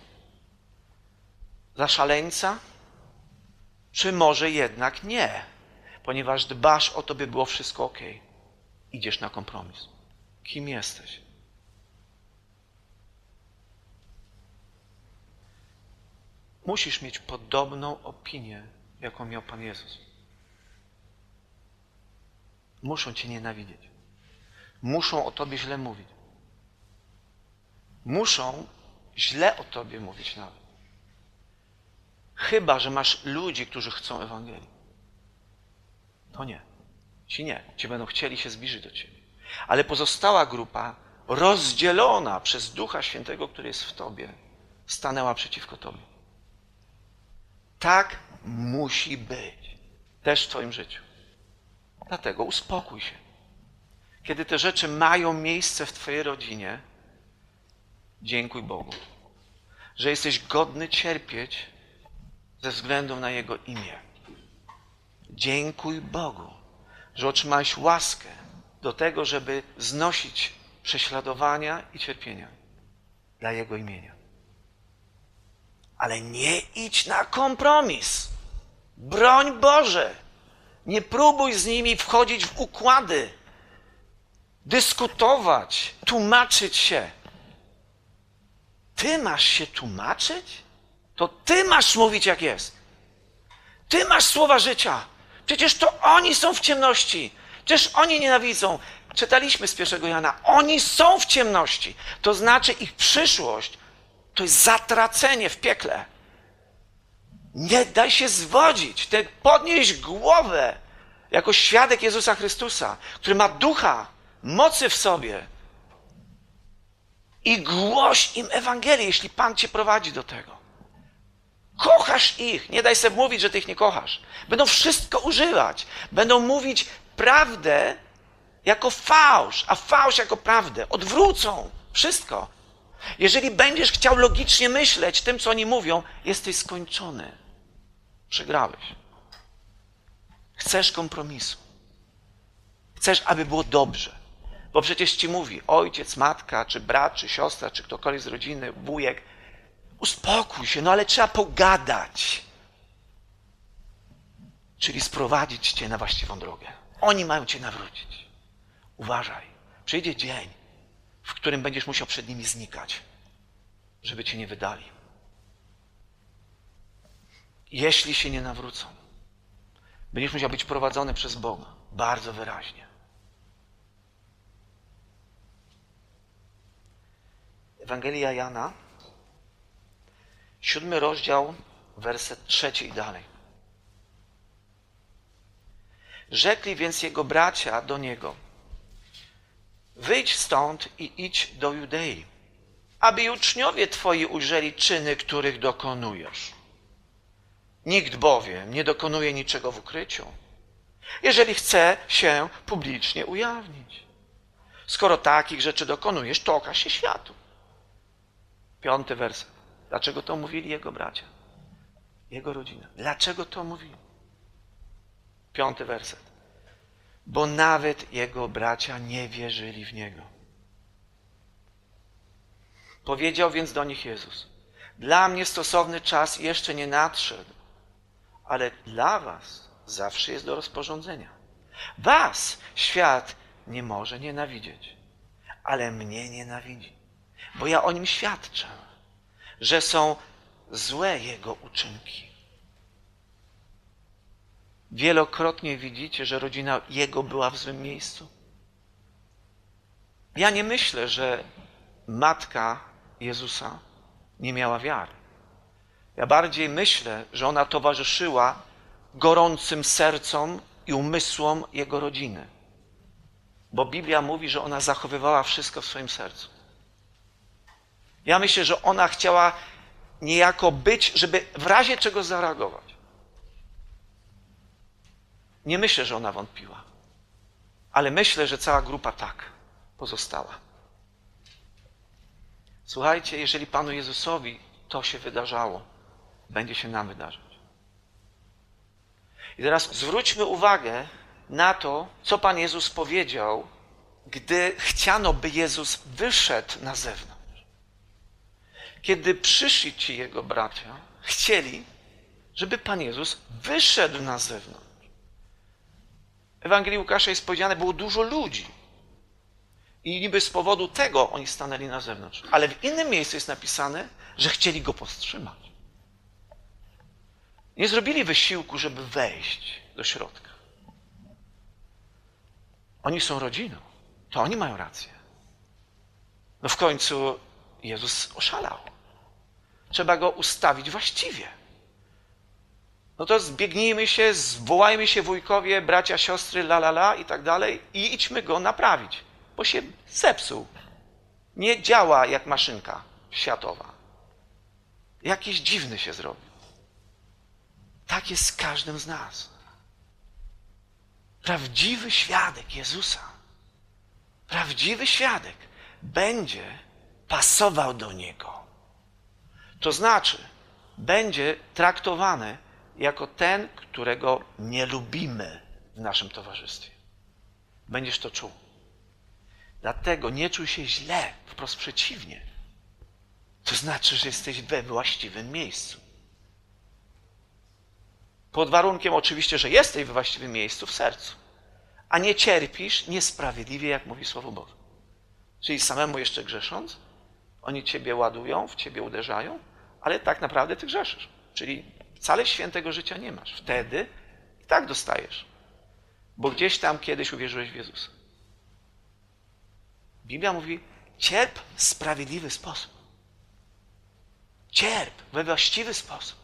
Speaker 1: Za szaleńca? Czy może jednak nie? Ponieważ dbasz o to, by było wszystko ok. Idziesz na kompromis. Kim jesteś? Musisz mieć podobną opinię, jaką miał Pan Jezus. Muszą cię nienawidzieć. Muszą o tobie źle mówić. Muszą źle o tobie mówić nawet. Chyba że masz ludzi, którzy chcą Ewangelii. To nie. Ci nie. Ci będą chcieli się zbliżyć do ciebie. Ale pozostała grupa, rozdzielona przez Ducha Świętego, który jest w tobie, stanęła przeciwko tobie. Tak musi być. Też w twoim życiu. Dlatego uspokój się. Kiedy te rzeczy mają miejsce w twojej rodzinie, dziękuj Bogu, że jesteś godny cierpieć ze względu na Jego imię. Dziękuj Bogu, że otrzymałeś łaskę do tego, żeby znosić prześladowania i cierpienia dla Jego imienia. Ale nie idź na kompromis. Broń Boże. Nie próbuj z nimi wchodzić w układy, dyskutować, tłumaczyć się. Ty masz się tłumaczyć? To ty masz mówić jak jest. Ty masz słowa życia. Przecież to oni są w ciemności. Przecież oni nienawidzą. Czytaliśmy z 1 Jana. Oni są w ciemności. To znaczy ich przyszłość to jest zatracenie w piekle. Nie daj się zwodzić. Ty podnieś głowę jako świadek Jezusa Chrystusa, który ma ducha, mocy w sobie. I głoś im Ewangelię, jeśli Pan cię prowadzi do tego. Kochasz ich. Nie daj sobie mówić, że ty ich nie kochasz. Będą wszystko używać. Będą mówić prawdę jako fałsz, a fałsz jako prawdę. Odwrócą wszystko. Jeżeli będziesz chciał logicznie myśleć tym, co oni mówią, jesteś skończony. Przegrałeś. Chcesz kompromisu. Chcesz, aby było dobrze. Bo przecież ci mówi ojciec, matka, czy brat, czy siostra, czy ktokolwiek z rodziny, wujek. Uspokój się, no ale trzeba pogadać. Czyli sprowadzić cię na właściwą drogę. Oni mają cię nawrócić. Uważaj. Przyjdzie dzień, w którym będziesz musiał przed nimi znikać, żeby cię nie wydali. Jeśli się nie nawrócą, będziesz musiał być prowadzony przez Boga. Bardzo wyraźnie. Ewangelia Jana, 7 rozdział, werset 3 i dalej. Rzekli więc jego bracia do niego: wyjdź stąd i idź do Judei, aby i uczniowie twoi ujrzeli czyny, których dokonujesz. Nikt bowiem nie dokonuje niczego w ukryciu, jeżeli chce się publicznie ujawnić. Skoro takich rzeczy dokonujesz, to okaż się światu. 5 werset. Dlaczego to mówili jego bracia? Jego rodzina. Dlaczego to mówili? 5 werset. Bo nawet jego bracia nie wierzyli w niego. Powiedział więc do nich Jezus: dla mnie stosowny czas jeszcze nie nadszedł, ale dla was zawsze jest do rozporządzenia. Was świat nie może nienawidzieć, ale mnie nienawidzi, bo ja o nim świadczę, że są złe jego uczynki. Wielokrotnie widzicie, że rodzina jego była w złym miejscu. Ja nie myślę, że matka Jezusa nie miała wiary. Ja bardziej myślę, że ona towarzyszyła gorącym sercom i umysłom jego rodziny. Bo Biblia mówi, że ona zachowywała wszystko w swoim sercu. Ja myślę, że ona chciała niejako być, żeby w razie czego zareagować. Nie myślę, że ona wątpiła. Ale myślę, że cała grupa tak pozostała. Słuchajcie, jeżeli Panu Jezusowi to się wydarzało, będzie się nam wydarzać. I teraz zwróćmy uwagę na to, co Pan Jezus powiedział, gdy chciano, by Jezus wyszedł na zewnątrz. Kiedy przyszli ci Jego bracia, chcieli, żeby Pan Jezus wyszedł na zewnątrz. W Ewangelii Łukasza jest powiedziane, było dużo ludzi. I niby z powodu tego oni stanęli na zewnątrz. Ale w innym miejscu jest napisane, że chcieli Go powstrzymać. Nie zrobili wysiłku, żeby wejść do środka. Oni są rodziną. To oni mają rację. No w końcu Jezus oszalał. Trzeba Go ustawić właściwie. No to zbiegnijmy się, zwołajmy się wujkowie, bracia, siostry, i tak dalej i idźmy Go naprawić, bo się zepsuł. Nie działa jak maszynka światowa. Jakiś dziwny się zrobił. Tak jest z każdym z nas. Prawdziwy świadek Jezusa, prawdziwy świadek będzie pasował do Niego. To znaczy, będzie traktowany jako ten, którego nie lubimy w naszym towarzystwie. Będziesz to czuł. Dlatego nie czuj się źle, wprost przeciwnie. To znaczy, że jesteś we właściwym miejscu. Pod warunkiem oczywiście, że jesteś we właściwym miejscu w sercu, a nie cierpisz niesprawiedliwie, jak mówi Słowo Boże. Czyli samemu jeszcze grzesząc, oni ciebie ładują, w ciebie uderzają, ale tak naprawdę ty grzeszysz. Czyli wcale świętego życia nie masz. Wtedy i tak dostajesz, bo gdzieś tam kiedyś uwierzyłeś w Jezusa. Biblia mówi, cierp w sprawiedliwy sposób. Cierp we właściwy sposób.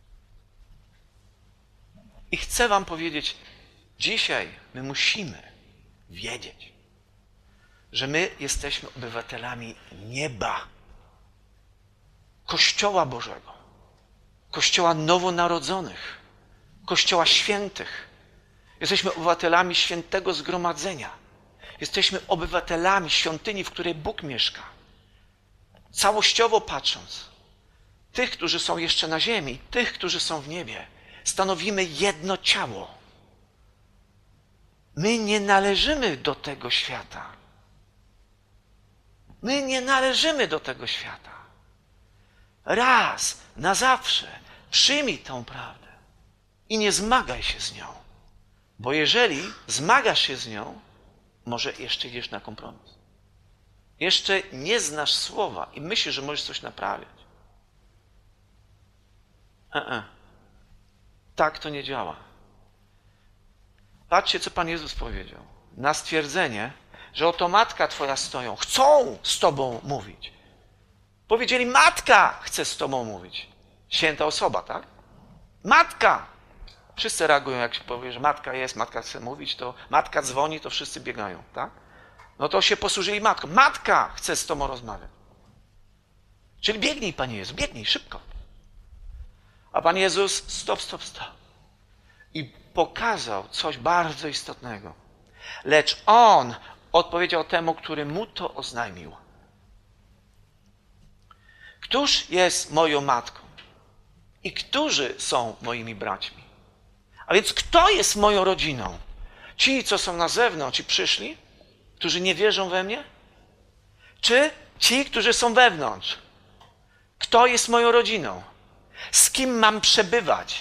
Speaker 1: I chcę wam powiedzieć, dzisiaj my musimy wiedzieć, że my jesteśmy obywatelami nieba, Kościoła Bożego, Kościoła nowonarodzonych, Kościoła świętych. Jesteśmy obywatelami świętego zgromadzenia. Jesteśmy obywatelami świątyni, w której Bóg mieszka. Całościowo patrząc, tych, którzy są jeszcze na ziemi, tych, którzy są w niebie, stanowimy jedno ciało. My nie należymy do tego świata. My nie należymy do tego świata. Raz na zawsze przyjmij tę prawdę i nie zmagaj się z nią. Bo jeżeli zmagasz się z nią, może jeszcze idziesz na kompromis. Jeszcze nie znasz słowa i myślisz, że możesz coś naprawiać. Tak to nie działa. Patrzcie, co Pan Jezus powiedział. Na stwierdzenie, że oto matka twoja stoją, chcą z tobą mówić. Powiedzieli, matka chce z tobą mówić. Święta osoba, tak? Matka! Wszyscy reagują, jak się powie, że matka jest, matka chce mówić, to matka dzwoni, to wszyscy biegają, tak? No to się posłużyli matką. Matka chce z tobą rozmawiać. Czyli biegnij, Panie Jezu, biegnij, szybko. A Pan Jezus, stop. I pokazał coś bardzo istotnego. Lecz On odpowiedział temu, który mu to oznajmił. Któż jest moją matką? I którzy są moimi braćmi? A więc kto jest moją rodziną? Ci, co są na zewnątrz i przyszli, którzy nie wierzą we mnie? Czy ci, którzy są wewnątrz? Kto jest moją rodziną? Z kim mam przebywać?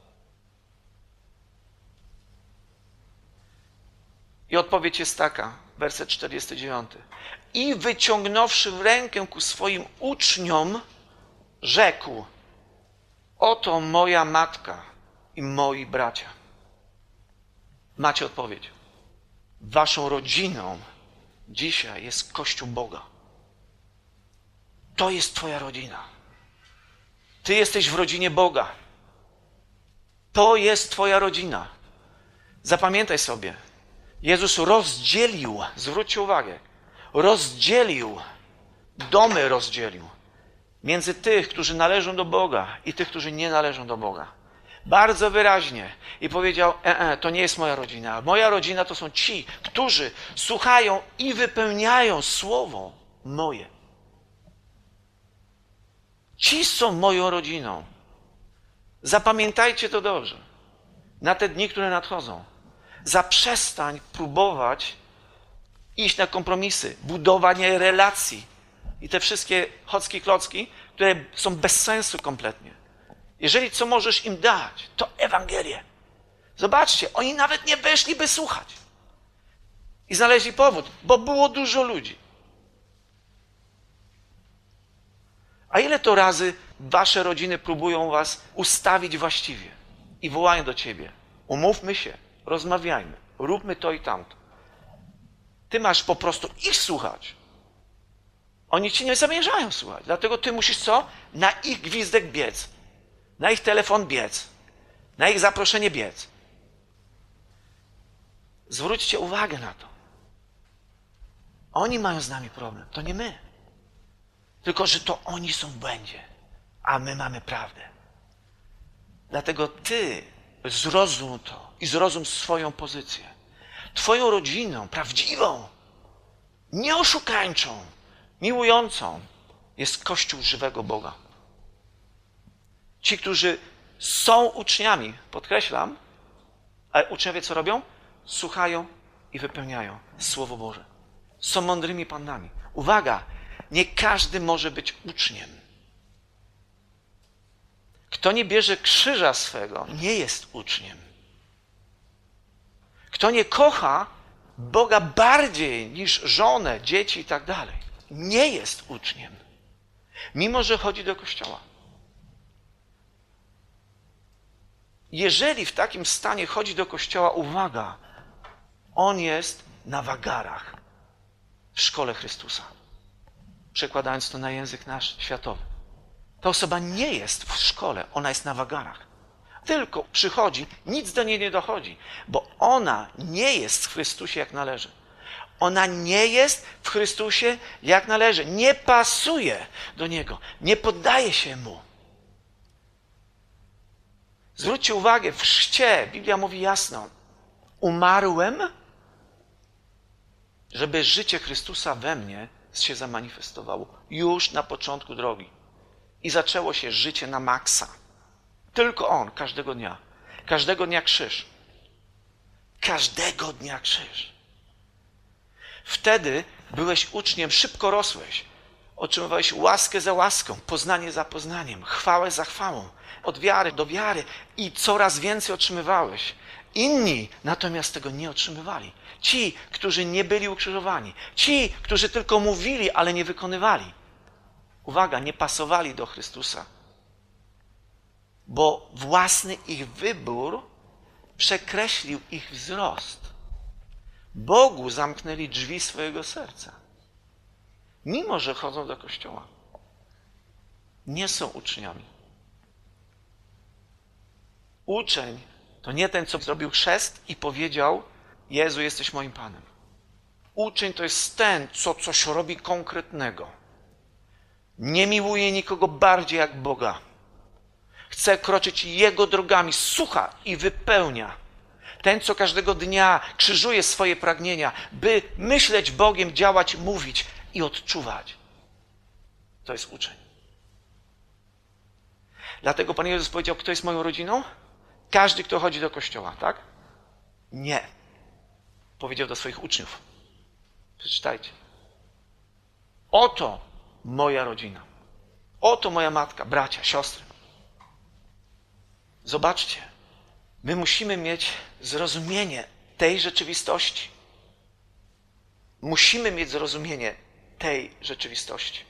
Speaker 1: I odpowiedź jest taka, werset 49. I wyciągnąwszy rękę ku swoim uczniom, rzekł, oto moja matka i moi bracia. Macie odpowiedź. Waszą rodziną dzisiaj jest Kościół Boga. To jest twoja rodzina. Ty jesteś w rodzinie Boga. To jest twoja rodzina. Zapamiętaj sobie. Jezus rozdzielił, zwróćcie uwagę, domy rozdzielił między tych, którzy należą do Boga i tych, którzy nie należą do Boga. Bardzo wyraźnie. I powiedział, to nie jest moja rodzina. Moja rodzina to są ci, którzy słuchają i wypełniają słowo moje. Ci są moją rodziną. Zapamiętajcie to dobrze. na te dni, które nadchodzą. Zaprzestań próbować iść na kompromisy, budowanie relacji i te wszystkie chocki klocki, które są bez sensu kompletnie. Jeżeli co możesz im dać, to Ewangelię. Zobaczcie, oni nawet nie weszli, słuchać. I znaleźli powód, bo było dużo ludzi. A ile to razy wasze rodziny próbują was ustawić właściwie i wołają do ciebie? Umówmy się, rozmawiajmy, róbmy to i tamto. Ty masz po prostu ich słuchać. Oni ci nie zamierzają słuchać. Dlatego ty musisz co? Na ich gwizdek biec. Na ich telefon biec. Na ich zaproszenie biec. Zwróćcie uwagę na to. Oni mają z nami problem, to nie my. Tylko, że to oni są w błędzie, a my mamy prawdę. Dlatego ty zrozum to i zrozum swoją pozycję. Twoją rodziną, prawdziwą, nieoszukańczą, miłującą jest Kościół żywego Boga. Ci, którzy są uczniami, podkreślam, ale uczniowie co robią? Słuchają i wypełniają Słowo Boże. Są mądrymi pannami. Uwaga, nie każdy może być uczniem. Kto nie bierze krzyża swego, nie jest uczniem. Kto nie kocha Boga bardziej niż żonę, dzieci i tak dalej, nie jest uczniem. Mimo że chodzi do kościoła. Jeżeli w takim stanie chodzi do kościoła, uwaga, on jest na wagarach w szkole Chrystusa. Przekładając to na język nasz światowy. Ta osoba nie jest w szkole, ona jest na wagarach. Tylko przychodzi, nic do niej nie dochodzi, bo ona nie jest w Chrystusie jak należy. Ona nie jest w Chrystusie jak należy. Nie pasuje do Niego. Nie poddaje się Mu. Zwróćcie uwagę, w chrzcie Biblia mówi jasno. Umarłem, żeby życie Chrystusa we mnie się zamanifestowało. Już na początku drogi. I zaczęło się życie na maksa. Tylko On, każdego dnia. Każdego dnia krzyż. Każdego dnia krzyż. Wtedy byłeś uczniem, szybko rosłeś. Otrzymywałeś łaskę za łaską, poznanie za poznaniem, chwałę za chwałą, od wiary do wiary i coraz więcej otrzymywałeś. Inni natomiast tego nie otrzymywali. Ci, którzy nie byli ukrzyżowani. Ci, którzy tylko mówili, ale nie wykonywali. Uwaga, nie pasowali do Chrystusa. Bo własny ich wybór przekreślił ich wzrost. Bogu zamknęli drzwi swojego serca. Mimo że chodzą do kościoła. Nie są uczniami. Uczeń to nie ten, co zrobił chrzest i powiedział: Jezu, jesteś moim Panem. Uczeń to jest ten, co coś robi konkretnego. Nie miłuje nikogo bardziej jak Boga. Chce kroczyć Jego drogami, słucha i wypełnia. Ten, co każdego dnia krzyżuje swoje pragnienia, by myśleć Bogiem, działać, mówić i odczuwać. To jest uczeń. Dlatego Pan Jezus powiedział, kto jest moją rodziną? Każdy, kto chodzi do kościoła, tak? Nie. Powiedział do swoich uczniów. Przeczytajcie. Oto moja rodzina. Oto moja matka, bracia, siostry. Zobaczcie. My musimy mieć zrozumienie tej rzeczywistości. Musimy mieć zrozumienie tej rzeczywistości.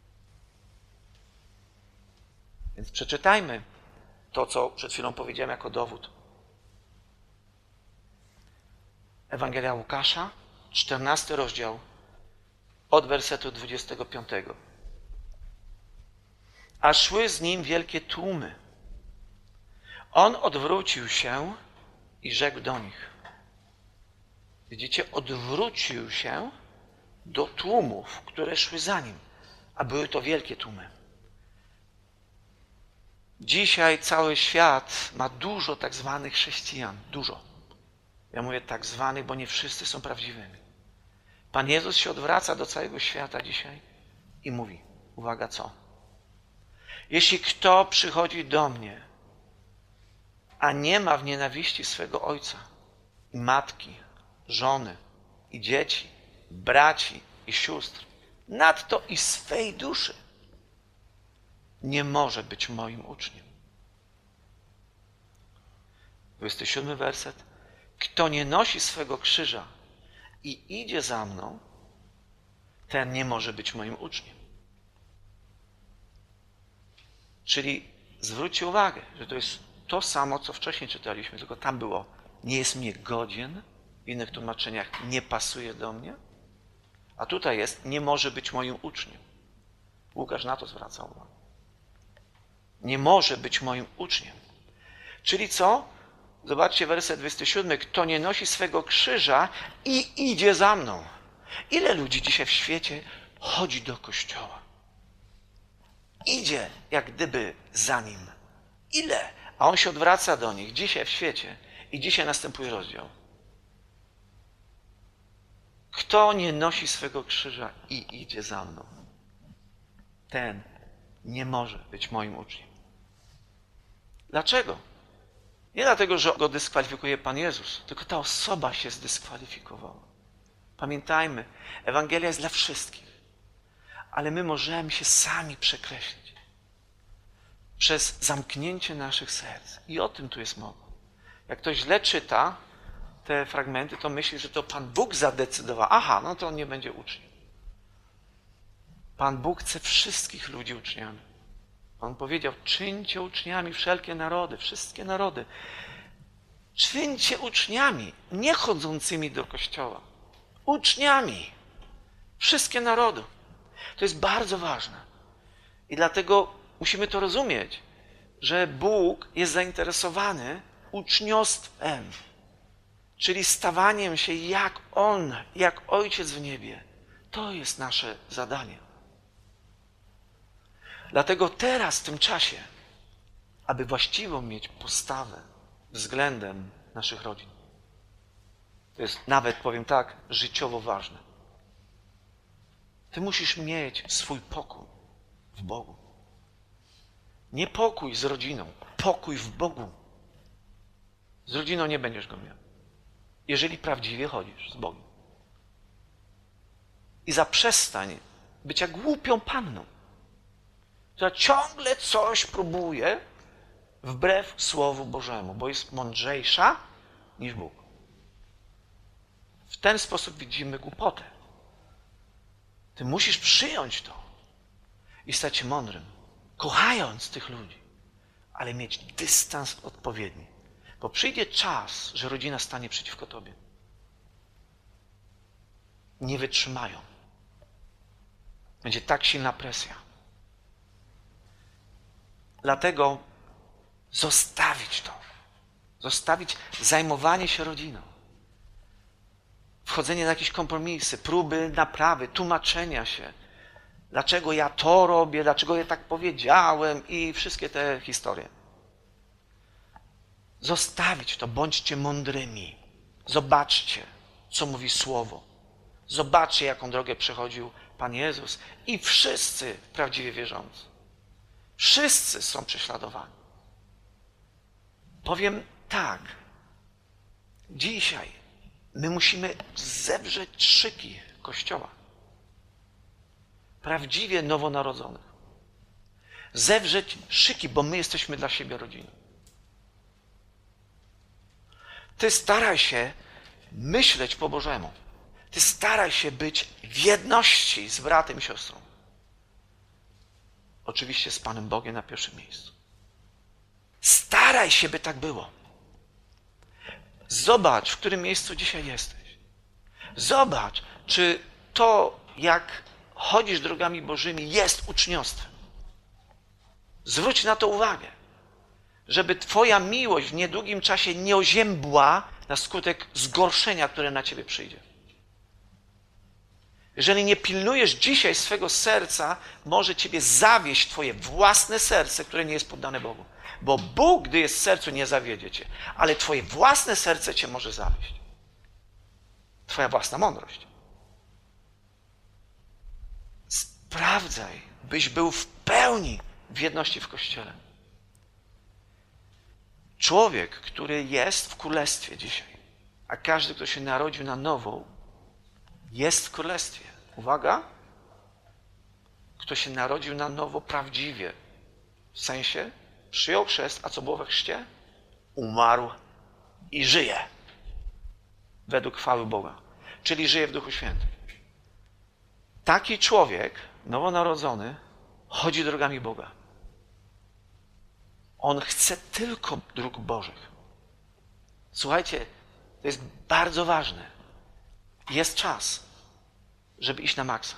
Speaker 1: Więc przeczytajmy to, co przed chwilą powiedziałem jako dowód. Ewangelia Łukasza, 14 rozdział, od wersetu 25. A szły z nim wielkie tłumy. On odwrócił się i rzekł do nich. Widzicie, odwrócił się do tłumów, które szły za nim, a były to wielkie tłumy. Dzisiaj cały świat ma dużo tak zwanych chrześcijan. Dużo. Ja mówię tak zwanych, bo nie wszyscy są prawdziwymi. Pan Jezus się odwraca do całego świata dzisiaj i mówi, uwaga co? Jeśli kto przychodzi do mnie, a nie ma w nienawiści swego ojca i matki, żony i dzieci, braci i sióstr, nadto i swej duszy, nie może być moim uczniem. 27 werset. Kto nie nosi swego krzyża i idzie za mną, ten nie może być moim uczniem. Czyli zwróćcie uwagę, że to jest to samo, co wcześniej czytaliśmy, tylko tam było nie jest mnie godzien, w innych tłumaczeniach nie pasuje do mnie, a tutaj jest nie może być moim uczniem. Łukasz na to zwraca uwagę. Nie może być moim uczniem. Czyli co? Zobaczcie werset 27. Kto nie nosi swego krzyża i idzie za mną. Ile ludzi dzisiaj w świecie chodzi do kościoła? Idzie jak gdyby za nim. Ile? A on się odwraca do nich dzisiaj w świecie i dzisiaj następuje rozdział. Kto nie nosi swego krzyża i idzie za mną, ten nie może być moim uczniem. Dlaczego? Nie dlatego, że go dyskwalifikuje Pan Jezus, tylko ta osoba się zdyskwalifikowała. Pamiętajmy, Ewangelia jest dla wszystkich, ale my możemy się sami przekreślić przez zamknięcie naszych serc. I o tym tu jest mowa. Jak ktoś źle czyta te fragmenty, to myśli, że to Pan Bóg zadecydował. Aha, no to on nie będzie uczniem. Pan Bóg chce wszystkich ludzi uczniami. On powiedział, czyńcie uczniami wszelkie narody, wszystkie narody. Czyńcie uczniami, nie chodzącymi do kościoła. Uczniami. Wszystkie narody. To jest bardzo ważne. I dlatego musimy to rozumieć, że Bóg jest zainteresowany uczniostwem, czyli stawaniem się jak On, jak Ojciec w niebie. To jest nasze zadanie. Dlatego teraz, w tym czasie, aby właściwą mieć postawę względem naszych rodzin, to jest nawet, powiem tak, życiowo ważne. Ty musisz mieć swój pokój w Bogu. Nie pokój z rodziną, pokój w Bogu. Z rodziną nie będziesz go miał, jeżeli prawdziwie chodzisz z Bogiem. I zaprzestań być jak głupią panną, która ciągle coś próbuje wbrew Słowu Bożemu, bo jest mądrzejsza niż Bóg. W ten sposób widzimy głupotę. Ty musisz przyjąć to i stać się mądrym, kochając tych ludzi, ale mieć dystans odpowiedni. Bo przyjdzie czas, że rodzina stanie przeciwko tobie. Nie wytrzymają. Będzie tak silna presja. Dlatego zostawić to. Zostawić zajmowanie się rodziną. Wchodzenie na jakieś kompromisy, próby naprawy, tłumaczenia się. Dlaczego ja to robię, dlaczego ja tak powiedziałem i wszystkie te historie. Zostawić to, bądźcie mądrymi. Zobaczcie, co mówi Słowo. Zobaczcie, jaką drogę przechodził Pan Jezus i wszyscy prawdziwie wierzący. Wszyscy są prześladowani. Powiem tak. Dzisiaj my musimy zewrzeć szyki Kościoła. Prawdziwie nowonarodzonych. Zewrzeć szyki, bo my jesteśmy dla siebie rodziną. Ty staraj się myśleć po Bożemu. Ty staraj się być w jedności z bratem i siostrą. Oczywiście z Panem Bogiem na pierwszym miejscu. Staraj się, by tak było. Zobacz, w którym miejscu dzisiaj jesteś. Zobacz, czy to, jak chodzisz drogami Bożymi, jest uczniostwem. Zwróć na to uwagę, żeby twoja miłość w niedługim czasie nie oziębła na skutek zgorszenia, które na ciebie przyjdzie. Jeżeli nie pilnujesz dzisiaj swego serca, może ciebie zawieść twoje własne serce, które nie jest poddane Bogu. Bo Bóg, gdy jest w sercu, nie zawiedzie cię, ale twoje własne serce cię może zawieść. Twoja własna mądrość. Sprawdzaj, byś był w pełni w jedności w Kościele. Człowiek, który jest w królestwie dzisiaj, a każdy, kto się narodził na nowo, jest w królestwie. Uwaga! Kto się narodził na nowo prawdziwie, w sensie przyjął chrzest, a co było we chrzcie? Umarł i żyje. Według chwały Boga. Czyli żyje w Duchu Świętym. Taki człowiek, nowonarodzony, chodzi drogami Boga. On chce tylko dróg Bożych. Słuchajcie, to jest bardzo ważne. Jest czas, żeby iść na maksa.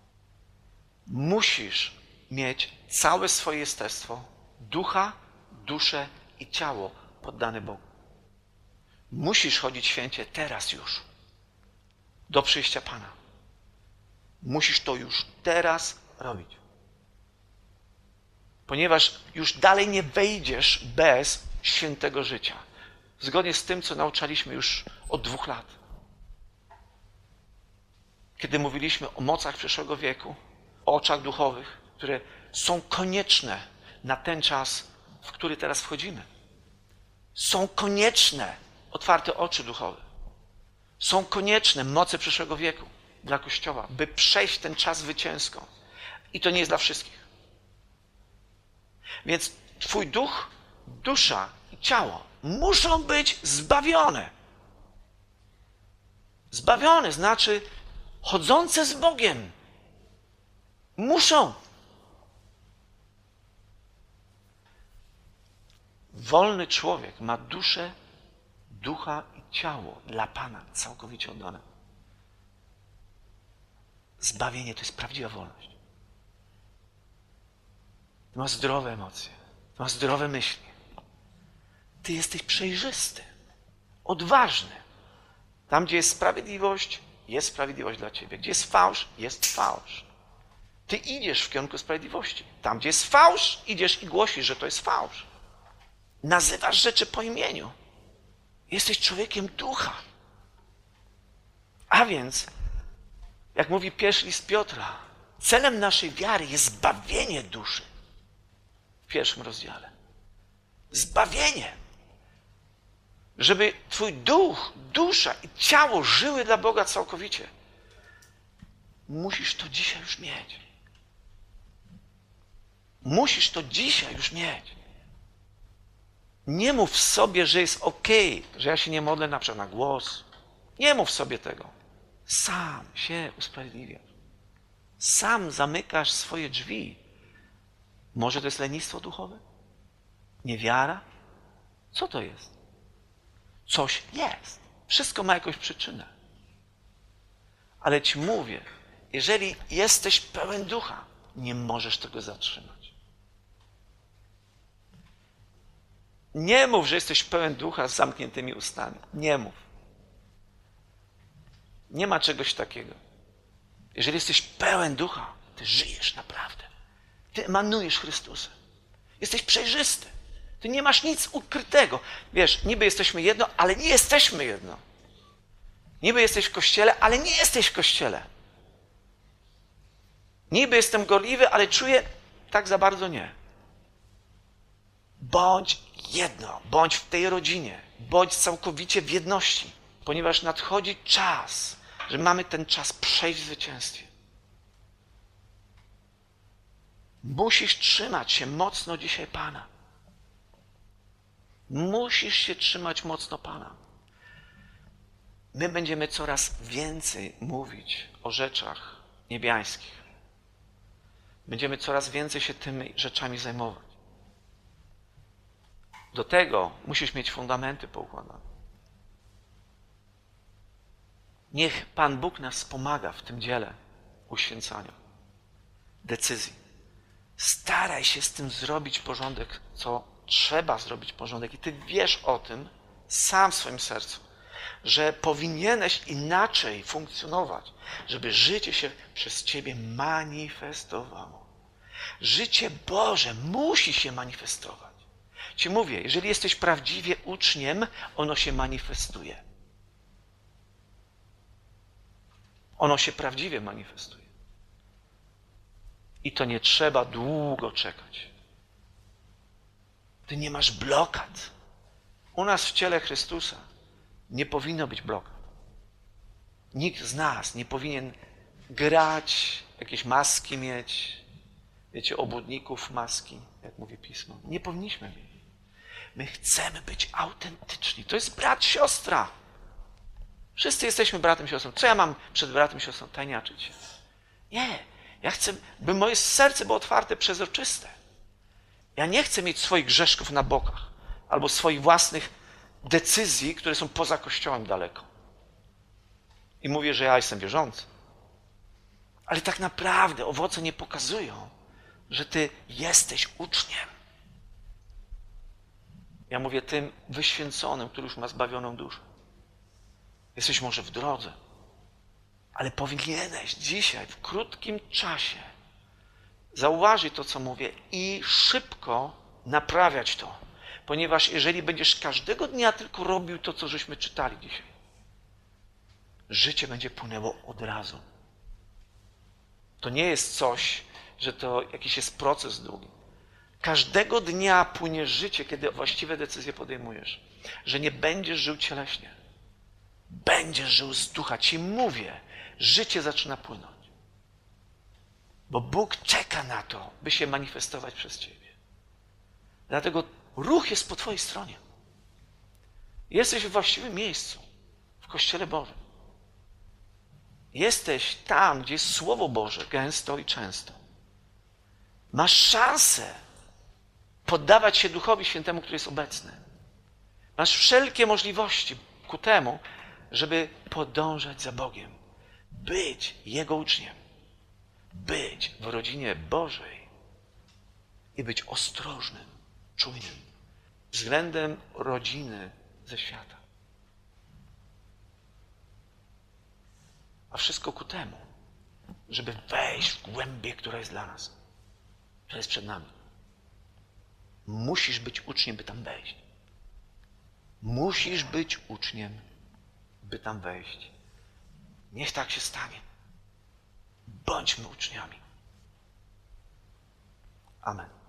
Speaker 1: Musisz mieć całe swoje jestestwo, ducha, duszę i ciało poddane Bogu. Musisz chodzić święcie teraz już, do przyjścia Pana. Musisz to już teraz robić. Ponieważ już dalej nie wejdziesz bez świętego życia. Zgodnie z tym, co nauczaliśmy już od 2 lat. Kiedy mówiliśmy o mocach przyszłego wieku, o oczach duchowych, które są konieczne na ten czas, w który teraz wchodzimy. Są konieczne otwarte oczy duchowe. Są konieczne moce przyszłego wieku dla Kościoła, by przejść ten czas zwycięsko. I to nie jest dla wszystkich. Więc twój duch, dusza i ciało muszą być zbawione. Zbawione znaczy chodzące z Bogiem. Muszą. Wolny człowiek ma duszę, ducha i ciało dla Pana całkowicie oddane. Zbawienie to jest prawdziwa wolność. Ty masz zdrowe emocje, ty masz zdrowe myśli. Ty jesteś przejrzysty, odważny. Tam, gdzie jest sprawiedliwość dla ciebie. Gdzie jest fałsz. Ty idziesz w kierunku sprawiedliwości. Tam, gdzie jest fałsz, idziesz i głosisz, że to jest fałsz. Nazywasz rzeczy po imieniu. Jesteś człowiekiem ducha. A więc, jak mówi pierwszy list Piotra, celem naszej wiary jest zbawienie duszy. W 1 rozdziale. Zbawienie. Żeby twój duch, dusza i ciało żyły dla Boga całkowicie. Musisz to dzisiaj już mieć. Musisz to dzisiaj już mieć. Nie mów sobie, że jest okej, że ja się nie modlę na przykład na głos. Nie mów sobie tego. Sam się usprawiedliwiasz. Sam zamykasz swoje drzwi. Może to jest lenistwo duchowe? Niewiara? Co to jest? Coś jest. Wszystko ma jakąś przyczynę. Ale ci mówię, jeżeli jesteś pełen ducha, nie możesz tego zatrzymać. Nie mów, że jesteś pełen ducha z zamkniętymi ustami. Nie mów. Nie ma czegoś takiego. Jeżeli jesteś pełen ducha, ty żyjesz naprawdę. Ty emanujesz Chrystusem. Jesteś przejrzysty. Ty nie masz nic ukrytego. Wiesz, niby jesteśmy jedno, ale nie jesteśmy jedno. Niby jesteś w Kościele, ale nie jesteś w Kościele. Niby jestem gorliwy, ale czuję tak za bardzo nie. Bądź jedno, bądź w tej rodzinie, bądź całkowicie w jedności, ponieważ nadchodzi czas, że mamy ten czas przejść w zwycięstwie. Musisz trzymać się mocno dzisiaj Pana. Musisz się trzymać mocno Pana. My będziemy coraz więcej mówić o rzeczach niebiańskich. Będziemy coraz więcej się tymi rzeczami zajmować. Do tego musisz mieć fundamenty poukładane. Niech Pan Bóg nas wspomaga w tym dziele uświęcania, decyzji. Staraj się z tym zrobić porządek, co trzeba zrobić porządek. I ty wiesz o tym sam w swoim sercu, że powinieneś inaczej funkcjonować, żeby życie się przez ciebie manifestowało. Życie Boże musi się manifestować. Ci mówię, jeżeli jesteś prawdziwie uczniem, ono się manifestuje. Ono się prawdziwie manifestuje. I to nie trzeba długo czekać. Ty nie masz blokad. U nas w ciele Chrystusa nie powinno być blokad. Nikt z nas nie powinien grać, jakieś maski mieć, wiecie, obłudników maski, jak mówi Pismo. Nie powinniśmy mieć. My chcemy być autentyczni. To jest brat, siostra. Wszyscy jesteśmy bratem, siostrą. Co ja mam przed bratem, siostrą? Tajniaczyć się. Nie. Ja chcę, by moje serce było otwarte, przezroczyste. Ja nie chcę mieć swoich grzeszków na bokach albo swoich własnych decyzji, które są poza Kościołem daleko. I mówię, że ja jestem wierzący. Ale tak naprawdę owoce nie pokazują, że ty jesteś uczniem. Ja mówię tym wyświęconym, który już ma zbawioną duszę. Jesteś może w drodze, ale powinieneś dzisiaj, w krótkim czasie, zauważyć to, co mówię i szybko naprawiać to. Ponieważ jeżeli będziesz każdego dnia tylko robił to, co żeśmy czytali dzisiaj, życie będzie płynęło od razu. To nie jest coś, że to jakiś jest proces długi. Każdego dnia płynie życie, kiedy właściwe decyzje podejmujesz. Że nie będziesz żył cieleśnie. Będziesz żył z ducha. Ci mówię, życie zaczyna płynąć. Bo Bóg czeka na to, by się manifestować przez ciebie. Dlatego ruch jest po twojej stronie. Jesteś w właściwym miejscu, w Kościele Bożym. Jesteś tam, gdzie jest Słowo Boże, gęsto i często. Masz szansę poddawać się Duchowi Świętemu, który jest obecny. Masz wszelkie możliwości ku temu, żeby podążać za Bogiem. Być Jego uczniem. Być w rodzinie Bożej i być ostrożnym, czujnym względem rodziny ze świata. A wszystko ku temu, żeby wejść w głębię, która jest dla nas, która jest przed nami. Musisz być uczniem, by tam wejść. Musisz być uczniem, by tam wejść. Niech tak się stanie. Bądźmy uczniami. Amen.